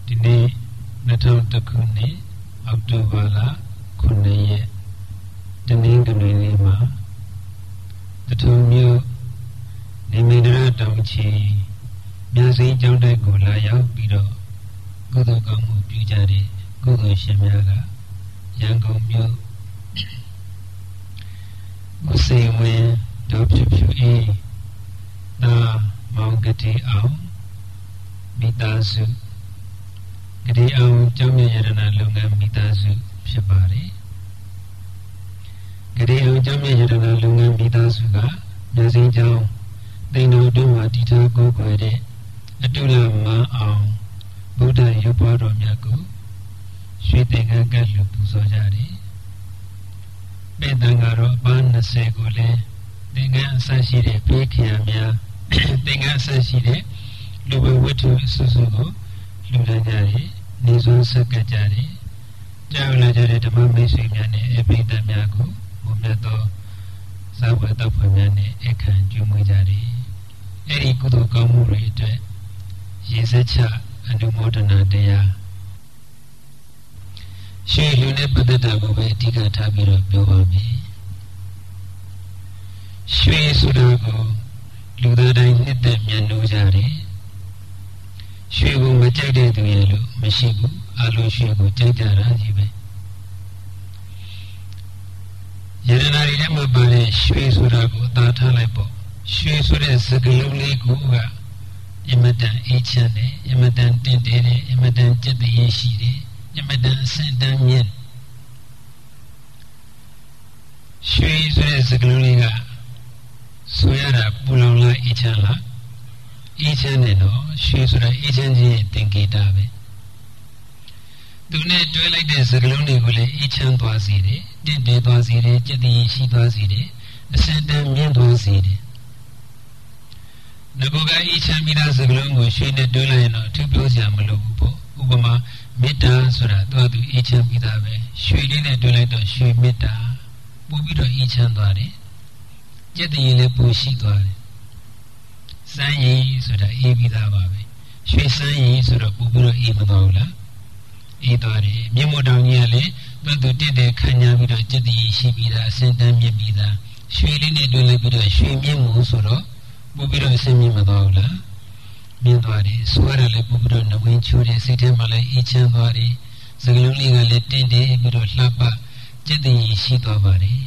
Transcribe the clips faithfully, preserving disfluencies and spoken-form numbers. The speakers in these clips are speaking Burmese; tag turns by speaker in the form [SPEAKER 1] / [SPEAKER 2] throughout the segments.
[SPEAKER 1] ဒီနေ့နှစ်ထောင်တစ်ခုနှစ်အောက်တိုဘာလခုနှစ်ရက်တနင်္ဂနွေနေ့မှာတထုံမြို့နေမင်းရတောင်ချီမြတ်စိန်ကျောင်းတိုက်ကိုလာရောက်ပြီးတော့ကုသိုလ်ကောင်းမှုပြုကြတဲ့ကုသိုလ်ရှင်များကရန်ကုန်မြို့မစိန်ဝင်ဒေါ်ဖြူဖြူအေးနာမောင်ကတိအောင်မိသားစုကတိအောင်ကျောင်းမြတ်ရတနာလုပ်ငန်းမိသားစုဖြစ်ပါတယ်ကတိအောင်ကျောင်းမြတ်ရတနာလုပ်ငန်းမိသားစုကမြတ်စိန်ကျောင်းတိန်တော်တွင်မှာတည်ထားကိုးကွယ်တဲ့အတုလမအောင်ဗုဒ္ဓရုပ်ပွားတော်မြတ်ကိုရွှေသင်္ကန်းကတ်လူပူဇော်ကြတယ်ပေတံကတော့အပန်း၂၀ကိုလည်းသင်္ကန်းအဆက်ရှိတဲ့ပြေးခရများသင်္ကန်းအဆက်ရှိတဲ့လူဝဝတ္ထုအစုစုကိုလူလာကြတယ်နေစွန်းဆက်ကကြတယ်ကြောက်လာကြတဲ့ဓမ္မမိတ်ဆွေများနဲ့အပိဓာများကိုဘုံမြတ်သောဇာဝတ္တဖွယ်များနဲ့အခမ်းကျူးမွေးကြတယ်အဲ့ဒီကုသိုလ်ကောင်းမှုတွေအတွက်ရေစက်ချအနုမောဒနာတရားရွှေလူနဲ့ပတ်သက်တာကိုပဲအဓိကထားပြီးတော့ပြောပါမယ်ရွှေဆိုတာကိုလူသားတိုင်းနှစ်သက်မြတ်လို့ကြတယ်ရွှေကိုမကြိုက်တဲ့သူရဲ့လို့မရှိဘူးအလုံးရွှေကိုကြိုက်ကြတာကြီးပဲယရနာရီထဲမှာပါတဲ့ရွှေဆိုတာကိုအသာထားလိုက်ပေါ့ရွှေဆိုတဲ့စကားလုံးလေးကအမတန်အေးချမ်းတယ်အမတန်တင့်တယ်အမတန်ကြက်တည်းရှိတယ်အမတန်အဆင့်တန်းမြင့်ရွှေဆိုတဲ့စကားလုံးလေးကဆိုရတာပူလောင်လားအေးချမ်းလားအေးချမ်းတယ်နော်ရွှေဆိုတာအေးချမ်းခြင်းရဲ့သင်္ကေတပဲသူနဲ့တွဲလိုက်တဲ့စကားလုံးတွေကိုလည်းအေးချမ်းသွားစေတယ်တင့်တယ်သွားစေတယ်ကြက်တည်းရှိသွားစေတယ်အဆင့်တန်းမြင့်သွားစေတယ်ငကိုကအေးချမ်းပြီးသားစကားလုံးကိုရွှေနဲ့တွဲလိုက်ရင်တော့အထူးပြောစရာမလိုဘူးပေါ့ဥပမာမေတ္တာဆိုတာသူ့အတူအေးချမ်းပြီးသားပဲရွှေလေးနဲ့တွဲလိုက်တော့ရွှေမေတ္တာပို့ပြီးတော့အေးချမ်းသွားတယ်ကြက်တည်းလည်းပိုရှိသွားတယ်စမ်းရည်ဆိုတာအေးပြီးသားပါပဲရွှေစမ်းရည်ဆိုတော့ပို့ပြီးတော့အေးမသွားဘူးလားအေးသွားတယ်မြင့်မို့တောင်ကြီးကလည်းသူ့သူတင့်တယ်ခံညာပြီးတော့ကြက်တည်းရှိပြီးသားအစင်တန်းမြင့်ပြီးသားရွှေလေးနဲ့တွဲလိုက်ပြီးတော့ရွှေမြင့်မှုဆိုတော့ပို့ပြီးတော့အစင်မြင့်မသွားဘူးလားမြင့်သွားတယ်ဆိုရလည်းပို့ပြီးတော့နှဝင်းချိုးတယ်စိတ်ထဲမှာလည်းအေးချမ်းသွားတယ်စကလုံးလေးကလည်းတင့်တယ်ပြီးတော့လှပကြက်တည်းရှိသွားပါတယ်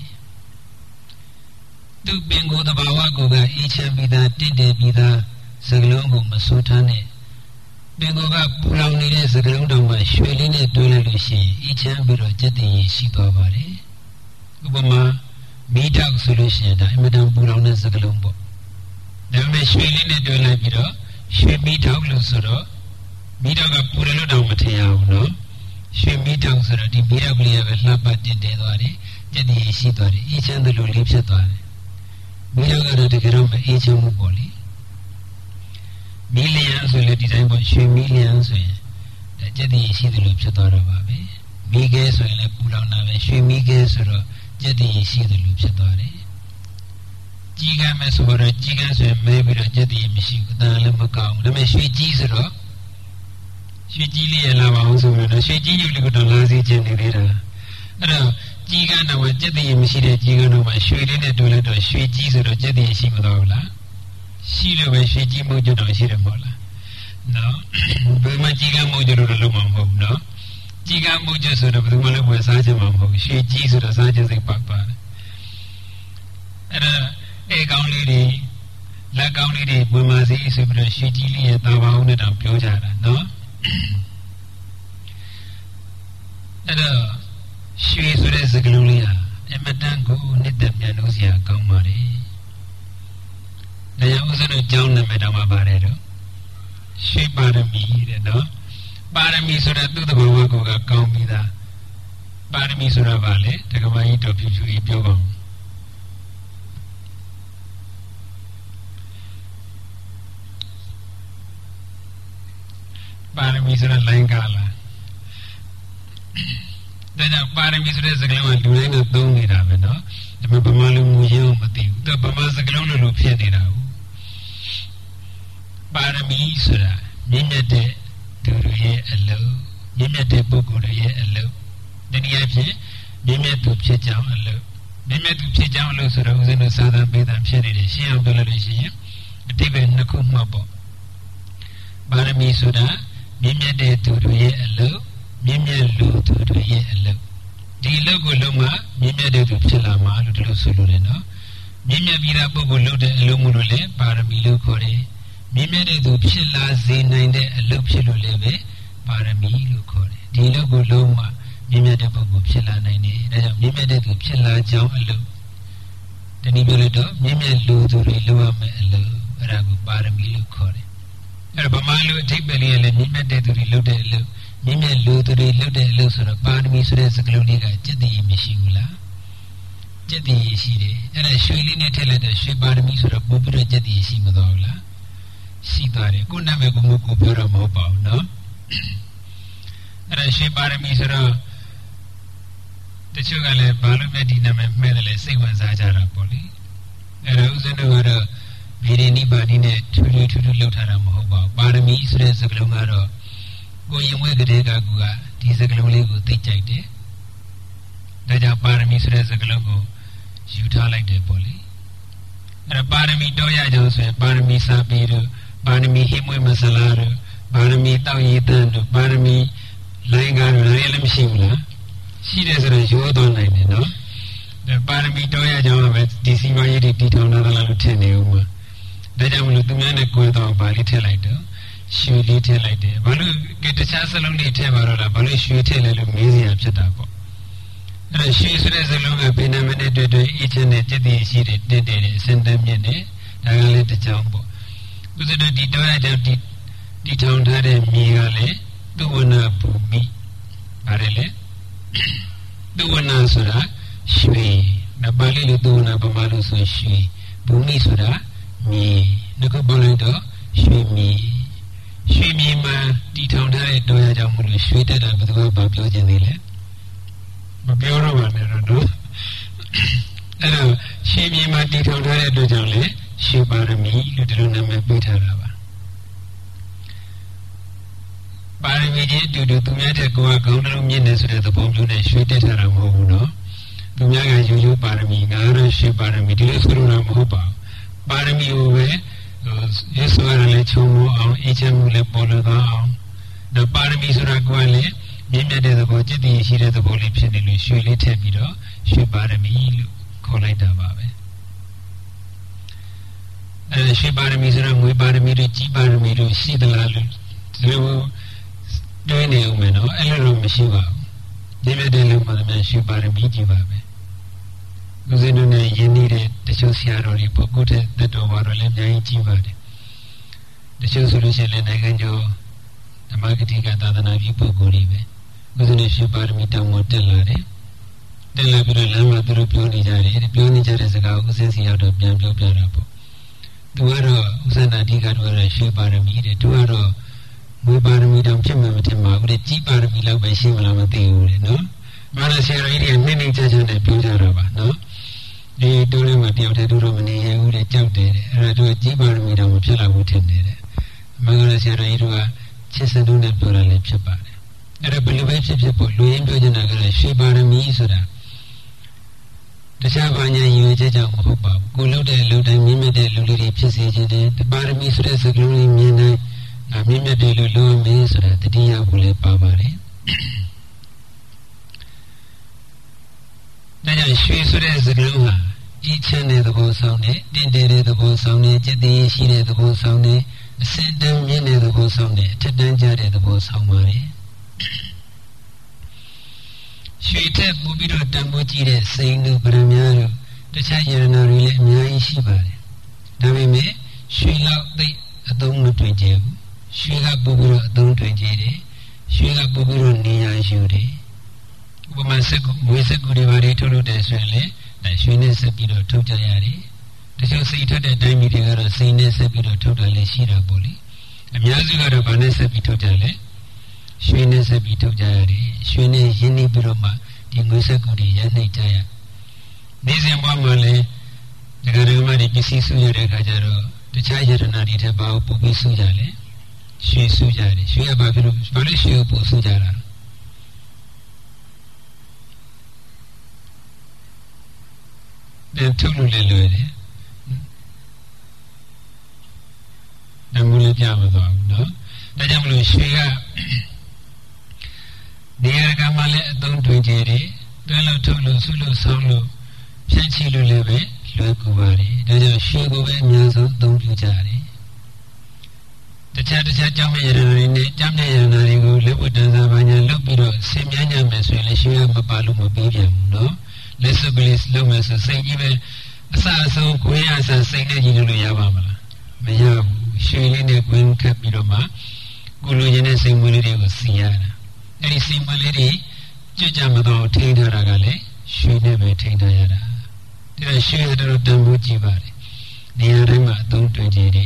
[SPEAKER 1] သူပင်ကိုယ်တဘာဝကိုကအေးချမ်းပြီးသားတင့်တယ်ပြီးသားစကလုံးကိုမဆိုးထားနဲ့ပင်ကိုယ်ကပူလောင်နေတဲ့စကလုံးတောင်မှရွှေလေးနဲ့တွဲလိုက်လို့ရှိရင်အေးချမ်းပြီးတော့ကြက်တည်းရှိသွားပါတယ်ဥပမာမီးတောက်ဆိုလို့ရှိရင်ဒါအမြဲတမ်းပူလောင်တဲ့စကလုံးပေါ့ဒါပေမဲ့ရွှေလေးနဲ့တွဲလိုက်ပြီးတော့ရွှေမီးတောက်လို့ဆိုတော့မီးတောက်ကပူတယ်လို့တောင်မထင်ရဘူးနော်ရွှေမီးတောက်ဆိုတော့ဒီမီးတောက်ကလေးကပဲလှပတင့်တယ်သွားတယ်ကြက်တည်းရှိသွားတယ်အေးချမ်းတယ်လို့လေးဖြစ်သွားတယ်မီးတောက်ကတော့တကယ်တော့မအေးချမ်းဘူးပေါ့လေမီးလျံဆိုလေဒီတိုင်းပေါ့ရွှေမီးလျံဆိုရင်ဒါကြက်တည်းရှိတယ်လို့ဖြစ်သွားတော့ပါပဲမီးခဲဆိုရင်လည်းပူလောင်တာပဲရွှေမီးခဲဆိုတော့ကြက်တည်းရှိတယ်လို့ဖြစ်သွားတယ်ကြီးကမ်းမဲ့ဆိုတော့ကြီးကမ်းဆိုရင်မဲပြီးတော့ကြက်တည်းမရှိဘူးအတန်လည်းမကောင်းဘူးဒါပေမဲ့ရွှေကြီးဆိုတော့ရွှေကြီးလေးရလာပါအောင်ဆိုတော့ရွှေကြီးကြီးလေးကတော့လာစီခြင်းနေသေးတာအဲ့တော့ကြီးကမ်းတော့ကြက်တည်းမရှိတဲ့ကြီးကမ်းတော့မှရွှေလေးနဲ့တွဲလိုက်တော့ရွှေကြီးဆိုတော့ကြက်တည်းရှိမသွားဘူးလားရှိလို့ပဲရွှေကြီးမို့ကြတော့ရှိတယ်မဟုတ်လားနော်ဘယ်မှာကြီးကမ်းမို့ကြတော့လုံးမမဟုတ်ဘူးနော်ကြီးကမ်းမို့ကြဆိုတော့ဘယ်သူမှလည်းဝယ်စားချင်မှာမဟုတ်ဘူးရွှေကြီးဆိုတော့စားချင်စိတ်ပတ်ပါတယ်အဲ့ဒါအေကောင်းလေးတွေလက်ကောင်းလေးတွေဝင်ပါစေဆိုပြီးတော့ရွှေကြီးလေးရဲ့တာဝါအောင်နဲ့တောင်ပြောကြတာနော်အဲ့တော့ရွှေဆိုတဲ့စကားလုံးလေးဟာအမတန်ကိုနှစ်သက်မြတ်လို့စရာကောင်းပါလေဒါကြောင့်ဥစ္စတို့ကျောင်းနာမည်တောင်မှပါတယ်တော့ရွှေပါရမီတဲ့နော်ပါရမီဆိုတာသူ့တဘောဝကိုကကောင်းပြီးသားပါရမီဆိုတာဗာလေတက္ကမကြီးတော်ဖြူဖြူကြီးပြောပါဦးပါရမီဆိုတာလိုင်းကားလားဒါကြောင့်ပါရမီဆိုတဲ့စကားလုံးကလူတိုင်းကသုံးနေတာပဲနော်ဒါပေမဲ့ဗမာလူမျိုးရင်းမသိဘူးသူဗမာစကားလုံးလိုလိုဖြစ်နေတာဘူးပါရမီဆိုတာမြင့်မြတ်တဲ့သူတွေရဲ့အလုံးမြင့်မြတ်တဲ့ပုဂ္ဂိုလ်တွေရဲ့အလုံးတနည်းအားဖြင့်မြင့်မြတ်သူဖြစ်ကြောင်းအလုံးမြင့်မြတ်သူဖြစ်ကြောင်းအလုံးဆိုတော့ဦးဇင်းတို့စာသင်ပေးတာဖြစ်နေတယ်ရှင်းအောင်ပြောလို့ရှိရင်အတိပ္ပယ်နှစ်ခုမှတ်ပေါ့ပါရမီဆိုတာမြင့်မြတ်တဲ့သူတွေရဲ့အလုံးမြင့်မြတ်လူသူတွေရဲ့အလုံးဒီအလုံးကိုလုံးဝမြင့်မြတ်တဲ့သူဖြစ်လာမှာလို့ဒီလိုဆိုလို့လေနော်မြင့်မြတ်ပြီးသားပုဂ္ဂိုလ်လုပ်တဲ့အလုံးမှုလို့လည်းပါရမီလို့ခေါ်တယ်မြင့်မြတ်တဲ့သူဖြစ်လာစေနိုင်တဲ့အလုပ်ဖြစ်လို့လည်းပဲပါရမီလို့ခေါ်တယ်ဒီအလုပ်ကိုလုံးဝမြင့်မြတ်တဲ့ပုဂ္ဂိုလ်ဖြစ်လာနိုင်တယ်ဒါကြောင့်မြင့်မြတ်တဲ့သူဖြစ်လာကြောင်းအလုပ်တနည်းပြောလို့တော့မြင့်မြတ်လူသူတွေလုပ်ရမယ်အလုပ်အဲ့ဒါကိုပါရမီလို့ခေါ်တယ်အဲ့ဒါဗမာလူအဓိပ္ပာယ်လေးလည်းမြင့်မြတ်တဲ့သူတွေလုပ်တဲ့အလုပ်မြင့်မြတ်လူသူတွေလုပ်တဲ့အလုပ်ဆိုတော့ပါရမီဆိုတဲ့စကားလုံးလေးကจิตတည်မရှိဘူးလားจิตတည်ရှိတယ်အဲ့ဒါရွှေလေးနဲ့ထည့်လိုက်တဲ့ရွှေပါရမီဆိုတော့ပို့ပြီးတော့จิตတည်ရှိမသွားဘူးလားရှိသွားတယ်ကိုယ်နာမည်ကိုမကိုပြောတော့မဟုတ်ပါဘူးနော်အဲ့ဒါရွှေပါရမီဆိုတော့တချို့ကလည်းဘာလို့မဲ့ဒီနာမည်မှဲတယ်လဲစိတ်ဝင်စားကြတာပေါ့လေအဲ့ဒါဥစဉ်တို့ကတော့ဗီဒီနိဗ္ဗာန်နဲ့ထူးထူးထူးထူးလှုပ်ထားတာမဟုတ်ပါဘူးပါရမီဆိုတဲ့စကားလုံးကတော့ကိုရင်ဝဲကလေးကကူကဒီစကားလုံးလေးကိုသိကြိုက်တယ်ဒါကြောင့်ပါရမီဆိုတဲ့စကားလုံးကိုယူထားလိုက်တယ်ပေါ့လေအဲ့ဒါပါရမီတော်ရကြအောင်ဆိုရင်ပါရမီစာပေတို့ပါရမီဟိမွေမဆလာတို့ပါရမီတောက်ရည်တန်းတို့ပါရမီလိုင်းကားတို့လည်းလည်းမရှိဘူးလားရှိတယ်ဆိုတော့ရိုးသွားနိုင်တယ်နော်ဒါပါရမီတော်ရကြအောင်ပဲဒီစီမံရေးတွေတည်ထောင်လာတာလို့ထင်နေဦးမှာဒါကြောင့်မလို့သူများနဲ့ကိုယ်တော်ပါလေးထည့်လိုက်တော့ရွှေလေးထည့်လိုက်တယ်ဘာလို့တခြားစလုံးတွေထည့်ပါတော့လားဘာလို့ရွှေထည့်လဲလို့မေးစရာဖြစ်တာပေါ့အဲ့ဒါရွှေဆိုတဲ့စလုံးကဘယ်နာမည်နဲ့တွေ့တွေ့အချင်းနဲ့จิตတည်ရှိတယ်တည်တယ်အစင်တမ်းမြင့်တယ်ဒါကလည်းတစ်ကြောင်းပေါ့ဥစ္စဒဒီတော်ရကြောင့်ဒီဒီထောင်ထားတဲ့မြေကလည်းသူဝနာဘူမိပါတယ်လေသူဝနာဆိုတာရွှေနပါဠိလိုသူဝနာဗမာလိုဆိုရွှေဘူမိဆိုတာမြေငါကပြောလိုက်တော့ရွှေမြေရွှေမြေမှာဒီထောင်ထားတဲ့တော်ရကြောင့်မလို့ရွှေတက်တာဘယ်သူကဘာပြောချင်သေးလဲမပြောတော့ပါနဲ့တော့နော်အဲ့တော့ရွှေမြေမှာဒီထောင်ထားတဲ့အတွက်ကြောင့်လေရွှေပါရမီလို့ဒီလိုနာမည်ပေးထားတာပါပါရမီကြီးတူတူသူများတဲ့ကိုယ်ကခေါင်းလုံးမြင့်နေဆိုတဲ့သဘောမျိုးနဲ့ရွှေတက်ထားတာမဟုတ်ဘူးနော်သူများကယူယူပါရမီငါတော့ရွှေပါရမီဒီလိုဆိုလို့တော့မဟုတ်ပါဘူးပါရမီကိုပဲယေရှုကလည်းချုံမအောင်အချင်းမှုလည်းပေါ်လို့သွားအောင်ဒါပါရမီဆိုတာကလည်းမြင့်မြတ်တဲ့သဘောจิตတည်ရှိတဲ့သဘောလေးဖြစ်နေလို့ရွှေလေးထည့်ပြီးတော့ရွှေပါရမီလို့ခေါ်လိုက်တာပါပဲအဲရွှေပါရမီဆိုတာငွေပါရမီတို့ကြီးပါရမီတို့ရှိသလားလို့ဒီလိုတွေးနေဦးမယ်နော်အဲ့လိုတော့မရှိပါဘူးမြင့်မြတ်တဲ့လူမှလည်းရွှေပါရမီကြီးပါပဲဦးဇင်းတို့နဲ့ယဉ်နေတဲ့တချို့ဆရာတော်တွေပုဂ္ဂိုလ်တဲ့တတော်ဘာတော်လည်းအများကြီးကြီးပါတယ်တချို့ဆိုလို့ရှိရင်လည်းနိုင်ငံကျော်ဓမ္မဂတိကသာသနာ့ပြုပုဂ္ဂိုလ်တွေပဲဦးဇင်းတို့ရွှေပါရမီတောင်းမတက်လာတယ်တက်လာပြီးတော့လမ်းမှာသူတို့ပြောနေကြတယ်ပြောနေကြတဲ့စကားကိုဦးဇင်းစီရောက်တော့ပြန်ပြောပြတာပေါ့သူကတော့ဦးဇင်းနာတိကတော့ရွှေပါရမီတဲ့သူကတော့ငွေပါရမီတောင်ဖြစ်မှမထင်ပါဘူးတဲ့ကြီးပါရမီလောက်ပဲရှိမလားမသိဘူးတဲ့နော်မာနဆရာကြီးတွေနှိမ့်နှိမ့်ချာချာနဲ့ပြောကြတော့ပါနော်ဒီတိုးလေးမှာတယောက်တည်းတို့တော့မနေရဘူးတဲ့ကြောက်တယ်တဲ့အဲ့ဒါသူကကြီးပါရမီတောင်မဖြစ်လာဘူးထင်တယ်တဲ့မင်္ဂလာဆရာကြီးတို့ကချစ်စံတို့နဲ့ပြောတာလည်းဖြစ်ပါတယ်အဲ့ဒါဘယ်လိုပဲဖြစ်ဖြစ်ပေါ့လူရင်းပြောချင်တာကလည်းရွှေပါရမီဆိုတာတခြားဘာညာရည်ရွယ်ချက်ကြောင့်မဟုတ်ပါဘူးကိုလှုပ်တဲ့လူတိုင်းမြင့်မြတ်တဲ့လူလေးတွေဖြစ်စေခြင်းတဲ့ပါရမီဆိုတဲ့စကားလုံးလေးမြင်တိုင်းငါမြင့်မြတ်တယ်လို့လို့မင်းဆိုတာတတိယဘူးလည်းပါပါတယ်ဒါကြောင့်ရွှေဆိုတဲ့စကားလုံးဟာဤချမ်းတဲ့သဘောဆောင်တဲ့တင့်တယ်တဲ့သဘောဆောင်တဲ့จิตတည်ရှိတဲ့သဘောဆောင်တဲ့အစတမ်းမြင့်တဲ့သဘောဆောင်တဲ့အထက်တန်းကျတဲ့သဘောဆောင်ပါတယ်ရွှေထက်ပူပြီးတော့တန်ဖိုးကြီးတဲ့စိန်တို့ဗရမ ्या တို့တခြားယရနာတွေလည်းအများကြီးရှိပါတယ်ဒါပေမဲ့ရွှေလောက်သိအသုံးမတွင်ကျဘူးရွှေကပူပြီးတော့အသုံးတွင်ကျတယ်ရွှေကပူပြီးတော့နေရာယူတယ်ဥပမာစက်ကူဝေစက်ကူတွေဘာတွေထုတ်လို့တယ်ဆိုရင်လေရွှေနဲ့ဆက်ပြီးတော့ထုတ်ကြရတယ်တချို့စိတ်ထွက်တဲ့တိုင်းပြည်တွေကတော့စိတ်နဲ့ဆက်ပြီးတော့ထုတ်တာလည်းရှိတာပေါ့လေအများစုကတော့ဘာနဲ့ဆက်ပြီးထုတ်ကြလဲရွှေနဲ့ဆက်ပြီးထုတ်ကြရတယ်ရွှေနဲ့ရင်းနှီးပြီးတော့မှဒီငွေစက်ကူတွေရနှိပ်ကြရနေ့စဉ်ဘဝမှာလည်းဒကာဒကာမတွေပစ္စည်းစုရတဲ့အခါကျတော့တခြားယတနာတွေထပ်ပါဘူးပူပြီးစုကြလဲရွှေစုကြတယ်ရွှေကဘာဖြစ်လို့ဘာလို့ရွှေကိုပို့စုကြတာပြန်ထုတ်လို့လည်းလွယ်တယ်နမူလေးပြမသွားဘူးနော်ဒါကြောင့်မလို့ရွှေကနေရာကမှလည်းအသုံးတွင်ကြတယ်တွဲလို့ထုတ်လို့ဆုလို့ဆောင်းလို့ဖြန့်ချိလို့လည်းပဲလွယ်ကူပါတယ်ဒါကြောင့်ရွှေကိုပဲအများဆုံးအသုံးပြုကြတယ်တခြားတခြားကြောင့်ရရနာတွေနဲ့ကြောင့်ရရနာတွေကိုလက်ဝတ်တန်းစားပါညာလုပ်ပြီးတော့ဆင်မြန်းကြမယ်ဆိုရင်လည်းရွှေကမပါလို့မပြီးပြန်ဘူးနော်လက်စွပ်ကလေးလုံးမယ်ဆိုစိတ်ကြီးပဲအစအဆုံးခွေးအစစိတ်နဲ့ကြီးလို့ရပါမလားမရဘူးရွှေလေးနဲ့ကွင်းခတ်ပြီးတော့မှကိုလိုချင်တဲ့စိတ်မွေးလေးတွေကိုစီရတာအဲဒီစိတ်မွေးလေးတွေကြွကြမတော့ထိန်းထားတာကလည်းရွှေနဲ့ပဲထိန်းထားရတာဒါရွှေရတော့တန်ဖိုးကြည့်ပါတယ်နေရာတိုင်းမှာအသုံးတွေ့ကြတယ်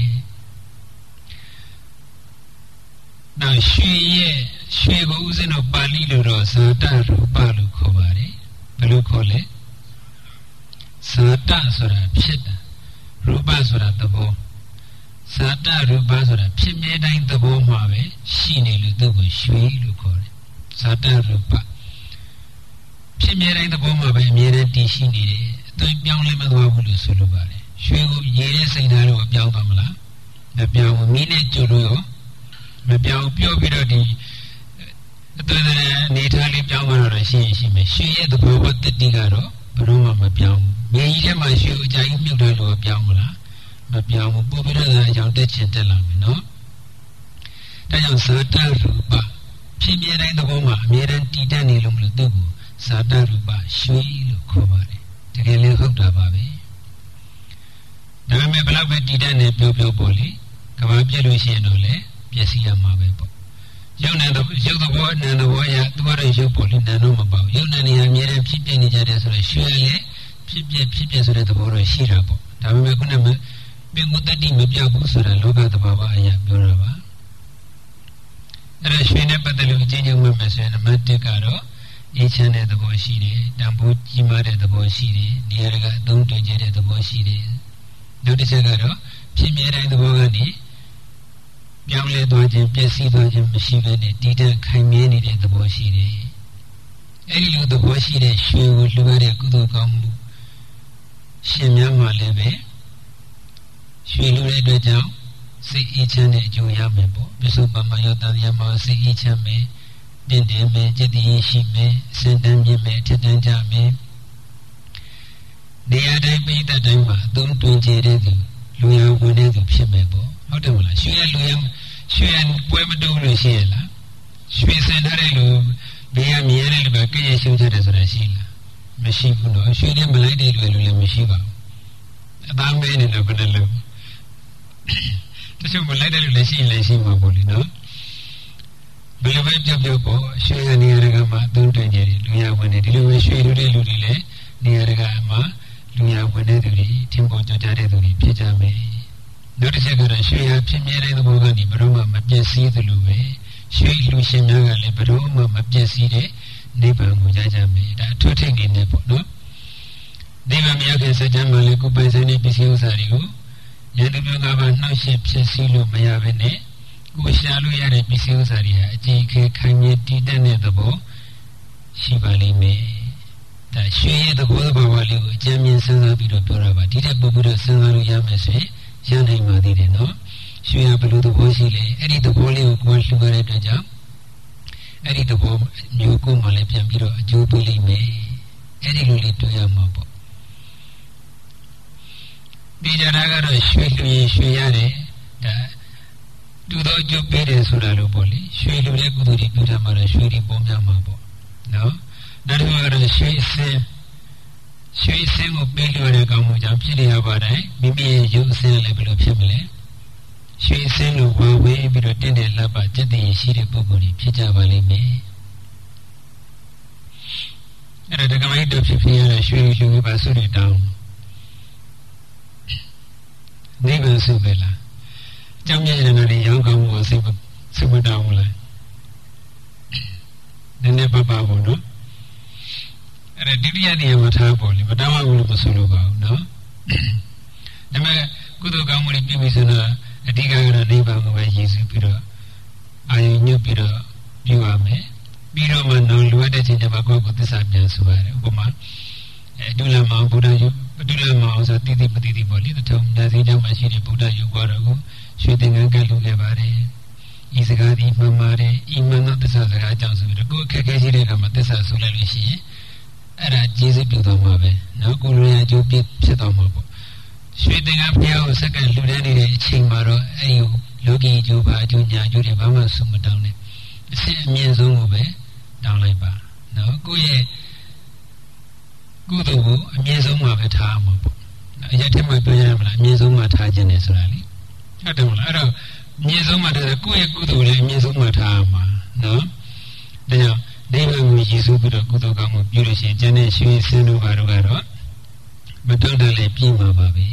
[SPEAKER 1] နောက်ရွှေရဲ့ရွှေကိုဥစဉ်တော့ပါဠိလိုတော့ဇာတရူပလို့ခေါ်ပါတယ်ဘယ်လိုခေါ်လဲဇာတဆိုတာဖြစ်တာရူပဆိုတာသဘောဇာတရူပဆိုတာဖြစ်မြဲတိုင်းသဘောမှာပဲရှိနေလို့သူ့ကိုရွှေလို့ခေါ်တယ်ဇာတရူပဖြစ်မြဲတိုင်းသဘောမှာပဲအမြဲတမ်းတည်ရှိနေတယ်အသွင်ပြောင်းလဲမသွားဘူးလို့ဆိုလိုပါတယ်ရွှေကိုရေတဲ့စိတ်ဓာတ်ကိုပြောင်းသွားမလားမပြောင်းဘူးမိနဲ့ကြိုလို့ရောမပြောင်းပြောပြီးတော့ဒီအသွင်အနေထားလေးပြောင်းသွားတော့ရှိရင်ရှိမယ်ရွှေရဲ့သဘောဝတ္တိကတော့ဘယ်တော့မှမပြောင်းဘူးမြေကြီးထဲမှာရွှေအကြိုက်မြုပ်တယ်လို့ပြောင်းမလားမပြောင်းဘူးပို့ပြီးတော့အကြောင်းတက်ချင်တက်လာမယ်နော်ဒါကြောင့်ဇာတရူပဖြစ်မြဲတိုင်းသဘောမှာအမြဲတမ်းတည်တတ်နေလို့မလို့သူ့ကိုဇာတရူပရွှေလို့ခေါ်ပါတယ်တကယ်လည်းဟုတ်တာပါပဲဒါပေမဲ့ဘလောက်ပဲတည်တတ်နေပြောပြောပေါ့လေကဘာပြည့်လို့ရှိရင်တော့လေပျက်စီးရမှာပဲပေါ့ရုပ်နဲ့ရုပ်သဘောနာသဘောအရာသူကတော့ရုပ်ပေါ့လေနာတော့မပေါ့ရုပ်နာနေရာအမြဲတမ်းဖြစ်ပြနေကြတယ်ဆိုတော့ရွှေလည်းဖြစ်ပြဖြစ်ပြဆိုတဲ့သဘောတော့ရှိတာပေါ့ဒါပေမဲ့ခုနကပင်ကိုတတိမပြောက်ဘူးဆိုတာလောကသဘာဝအရာပြောတာပါအဲ့ဒါရွှေနဲ့ပတ်သက်လို့အချင်းချင်းမှတ်မယ်ဆိုရင်နံပါတ်တစ်ကတော့အေးချမ်းတဲ့သဘောရှိတယ်တန်ဖိုးကြီးမားတဲ့သဘောရှိတယ်နေရာကအသုံးတွေ့ကျတဲ့သဘောရှိတယ်နောက်တစ်ချက်ကတော့ဖြစ်မြဲတဲ့သဘောကနေပြောင်းလဲသွားခြင်းပျက်စီးသွားခြင်းမရှိဘဲနဲ့တည်တံ့ခိုင်မြဲနေတဲ့သဘောရှိတယ်အဲ့ဒီလိုသဘောရှိတဲ့ရွှေကိုလှူရတဲ့ကုသိုလ်ကောင်းမှုရှင်များမှလည်းပဲရွှေလူတဲ့အတွက်ကြောင့်စိတ်အေးချမ်းတဲ့အကျိုးရမယ်ပေါ့ပစ္စုပန်မှာရောတန်ရမှာစိတ်အေးချမ်းမယ်တင့်တယ်မယ်จิตတည်ရှိမယ်စင်တန်းမြင့်မယ်ထက်တန်းကြမယ်နေရာတိုင်းပိဋကတိုင်းမှာအသုံးတွင်ကြတဲ့သူလူရဝင်တဲ့သူဖြစ်မယ်ပေါ့ဟုတ်တယ်မလားရွှေရလူရရွှေရပွဲမတူလို့ရှိရလားရွှေစင်ထားတဲ့လူဘေးကမြင်ရတဲ့လူကကြည့်ရရှုံးကြတယ်ဆိုတာရှိလားမရှိဘူးနော်ရွှေနဲ့မလိုက်တဲ့လူလည်းမရှိပါဘူးအသားမဲနေတော့ဘယ်လိုတချို့မလိုက်တဲ့လူလည်းရှိရင်လည်းရှိမှာပေါ့လေနော်ဘယ်လိုပဲပြောပြောပေါ့ရွှေရနေရာကမှအသုံးတွင်ကြတယ်လူရဝင်တယ်ဒီလိုပဲရွှေလူတဲ့လူတွေလည်းနေရာကမှလူရဝင်တဲ့သူတွေထင်ပေါ်ကြကြတဲ့သူတွေဖြစ်ကြမယ်နောက်တစ်ချက်ကတော့ရွှေရဖြစ်မြဲတဲ့သဘောကနေဘယ်တော့မှမပြည့်စည်သလိုပဲရွှေလူရှင်များကလည်းဘယ်တော့မှမပြည့်စည်တဲ့နိဗ္ဗာန်ကိုရကြမယ်ဒါအထွတ်ထိပ်နေနေပေါ့နော်နိဗ္ဗာန်မြေခင်စัจ jam မှာလည်းကိုယ်ပိုင်ဆိုင်တဲ့ပစ္စည်းဥစ္စာတွေကိုယန္တပြုကပါနှောက်ယှက်ဖြစ်စည်းလို့မရဘဲနဲ့ကိုရှာလို့ရတဲ့ပစ္စည်းဥစ္စာတွေဟာအကြည့်ခဲခိုင်မြဲတည်တတ်တဲ့သဘောရှိပါလိမ့်မယ်ဒါရွှေရဲ့သဘောသဘာဝလေးကိုအကျဉ်းမြင်စဉ်းစားပြီးတော့ပြောတာပါဒီထက်ပိုပြီးတော့စဉ်းစားလို့ရမယ်ဆိုရင်ရနိုင်ပါသေးတယ်နော်ရွှေရဘယ်လိုသဘောရှိလဲအဲ့ဒီသဘောလေးကိုကိုယ်လှူရတဲ့အတွက်ကြောင့်အဲ့ဒီသဘောမျိုးကိုမှလည်းပြန်ပြီးတော့အကျိုးပေးလိမ့်မယ်အဲ့ဒီလိုလေးတွေ့ရမှာပေါ့ဒီကြတာကတော့ရွှေလူရင်ရွှေရတယ်ဒါတူတော့ကျုပ်ပေးတယ်ဆိုတာလို့ပေါ့လေရွှေလူတဲ့ကုသိုလ်တွေပြုထားမှာတော့ရွှေတွေပုံများမှာပေါ့နော်နောက်တစ်ခုကတော့ရွှေစင်ရွှေစင်ကိုပေးလို့ရတဲ့ကောင်းမှုကြောင့်ဖြစ်လျက်ပါတိုင်းမိမိရဲ့ရုပ်အစင်းလည်းဘယ်လိုဖြစ်မလဲရွှေစင်လိုဝါဝေးပြီးတော့တင့်တယ်လှပจิตတည်ရှိတဲ့ပုဂ္ဂိုလ်တွေဖြစ်ကြပါလိမ့်မယ်အဲ့ဒါဒကမိုက်တို့ဖြစ်ဖြစ်ရတဲ့ရွှေလူတွေပါစုတွေတောင်းနိဗ္ဗာန်စုပဲလားအကြောင်းမြတ်ရတဲ့နေရောင်းကောင်းမှုကိုစိတ်စိတ်မတောင်းဘူးလားနည်းနည်းပပပေါ့နော်အဲ့ဒါဒုတိယနေရာမှာထားပေါ့လေမတောင်းဘူးလို့မဆိုလို့ပါဘူးနော်ဒါပေမဲ့ကုသိုလ်ကောင်းမှုတွေပြုပြီးဆိုတော့အဓိကကတော့နိဗ္ဗာန်ကိုပဲရည်စူးပြီးတော့အာယုညွတ်ပြီးတော့ပြုရမယ်ပြီးတော့မှနောင်လိုအပ်တဲ့ချိန်ကျမှကိုယ့်ကိုယ်သစ္စာပြန်ဆိုရတယ်ဥပမာအဲဒုလမောင်ဗုဒ္ဓယုဒုလမောင်ဆိုတိတိပတိတိပေါ့လေတထုံညာစီကြောင့်မှရှိတဲ့ဗုဒ္ဓယုဘောတော်ကိုရွှေသင်္ကန်းကတ်လုပ်ခဲ့ပါတယ်ဤစကားဒီမှန်ပါတယ်ဤမှန်သောသစ္စာစကားကြောင့်ဆိုပြီးတော့ကိုယ်အခက်အခဲရှိတဲ့အခါမှာသစ္စာဆိုလိုက်လို့ရှိရင်အဲ့ဒါကျေးဇူးပြုတော်မှာပဲနော်ကိုလိုရအကျိုးပြဖြစ်တော်မှာပေါ့ရွှေသင်္ကန်းဘုရားကိုစက္ကန့်လှူဒန်းနေတဲ့အချိန်မှာတော့အဲ့ဒီလောကီအကျိုးပါအကျိုးညာအကျိုးတွေဘာမှဆုမတောင်းနဲ့အစစ်အမြင့်ဆုံးကိုပဲတောင်းလိုက်ပါနော်ကိုယ့်ရဲ့ကုသိုလ်ကိုအမြင့်ဆုံးမှာပဲထားမှာပေါ့အရက်ထဲမှာပြောရမလားအမြင့်ဆုံးမှာထားခြင်းနဲ့ဆိုတာလေဟုတ်တယ်မလားအဲ့တော့အမြင့်ဆုံးမှာထားကိုယ့်ရဲ့ကုသိုလ်လည်းအမြင့်ဆုံးမှာထားမှာနော်ဒါကြောင့်ဒိဗ္ဗံကိုရည်စူးပြီးတော့ကုသိုလ်ကောင်းမှုပြုလို့ရှိရင်ကျန်တဲ့ရွှေစင်းတို့ဘာတို့ကတော့မတောင့်တလည်းပြီးမှာပါပဲ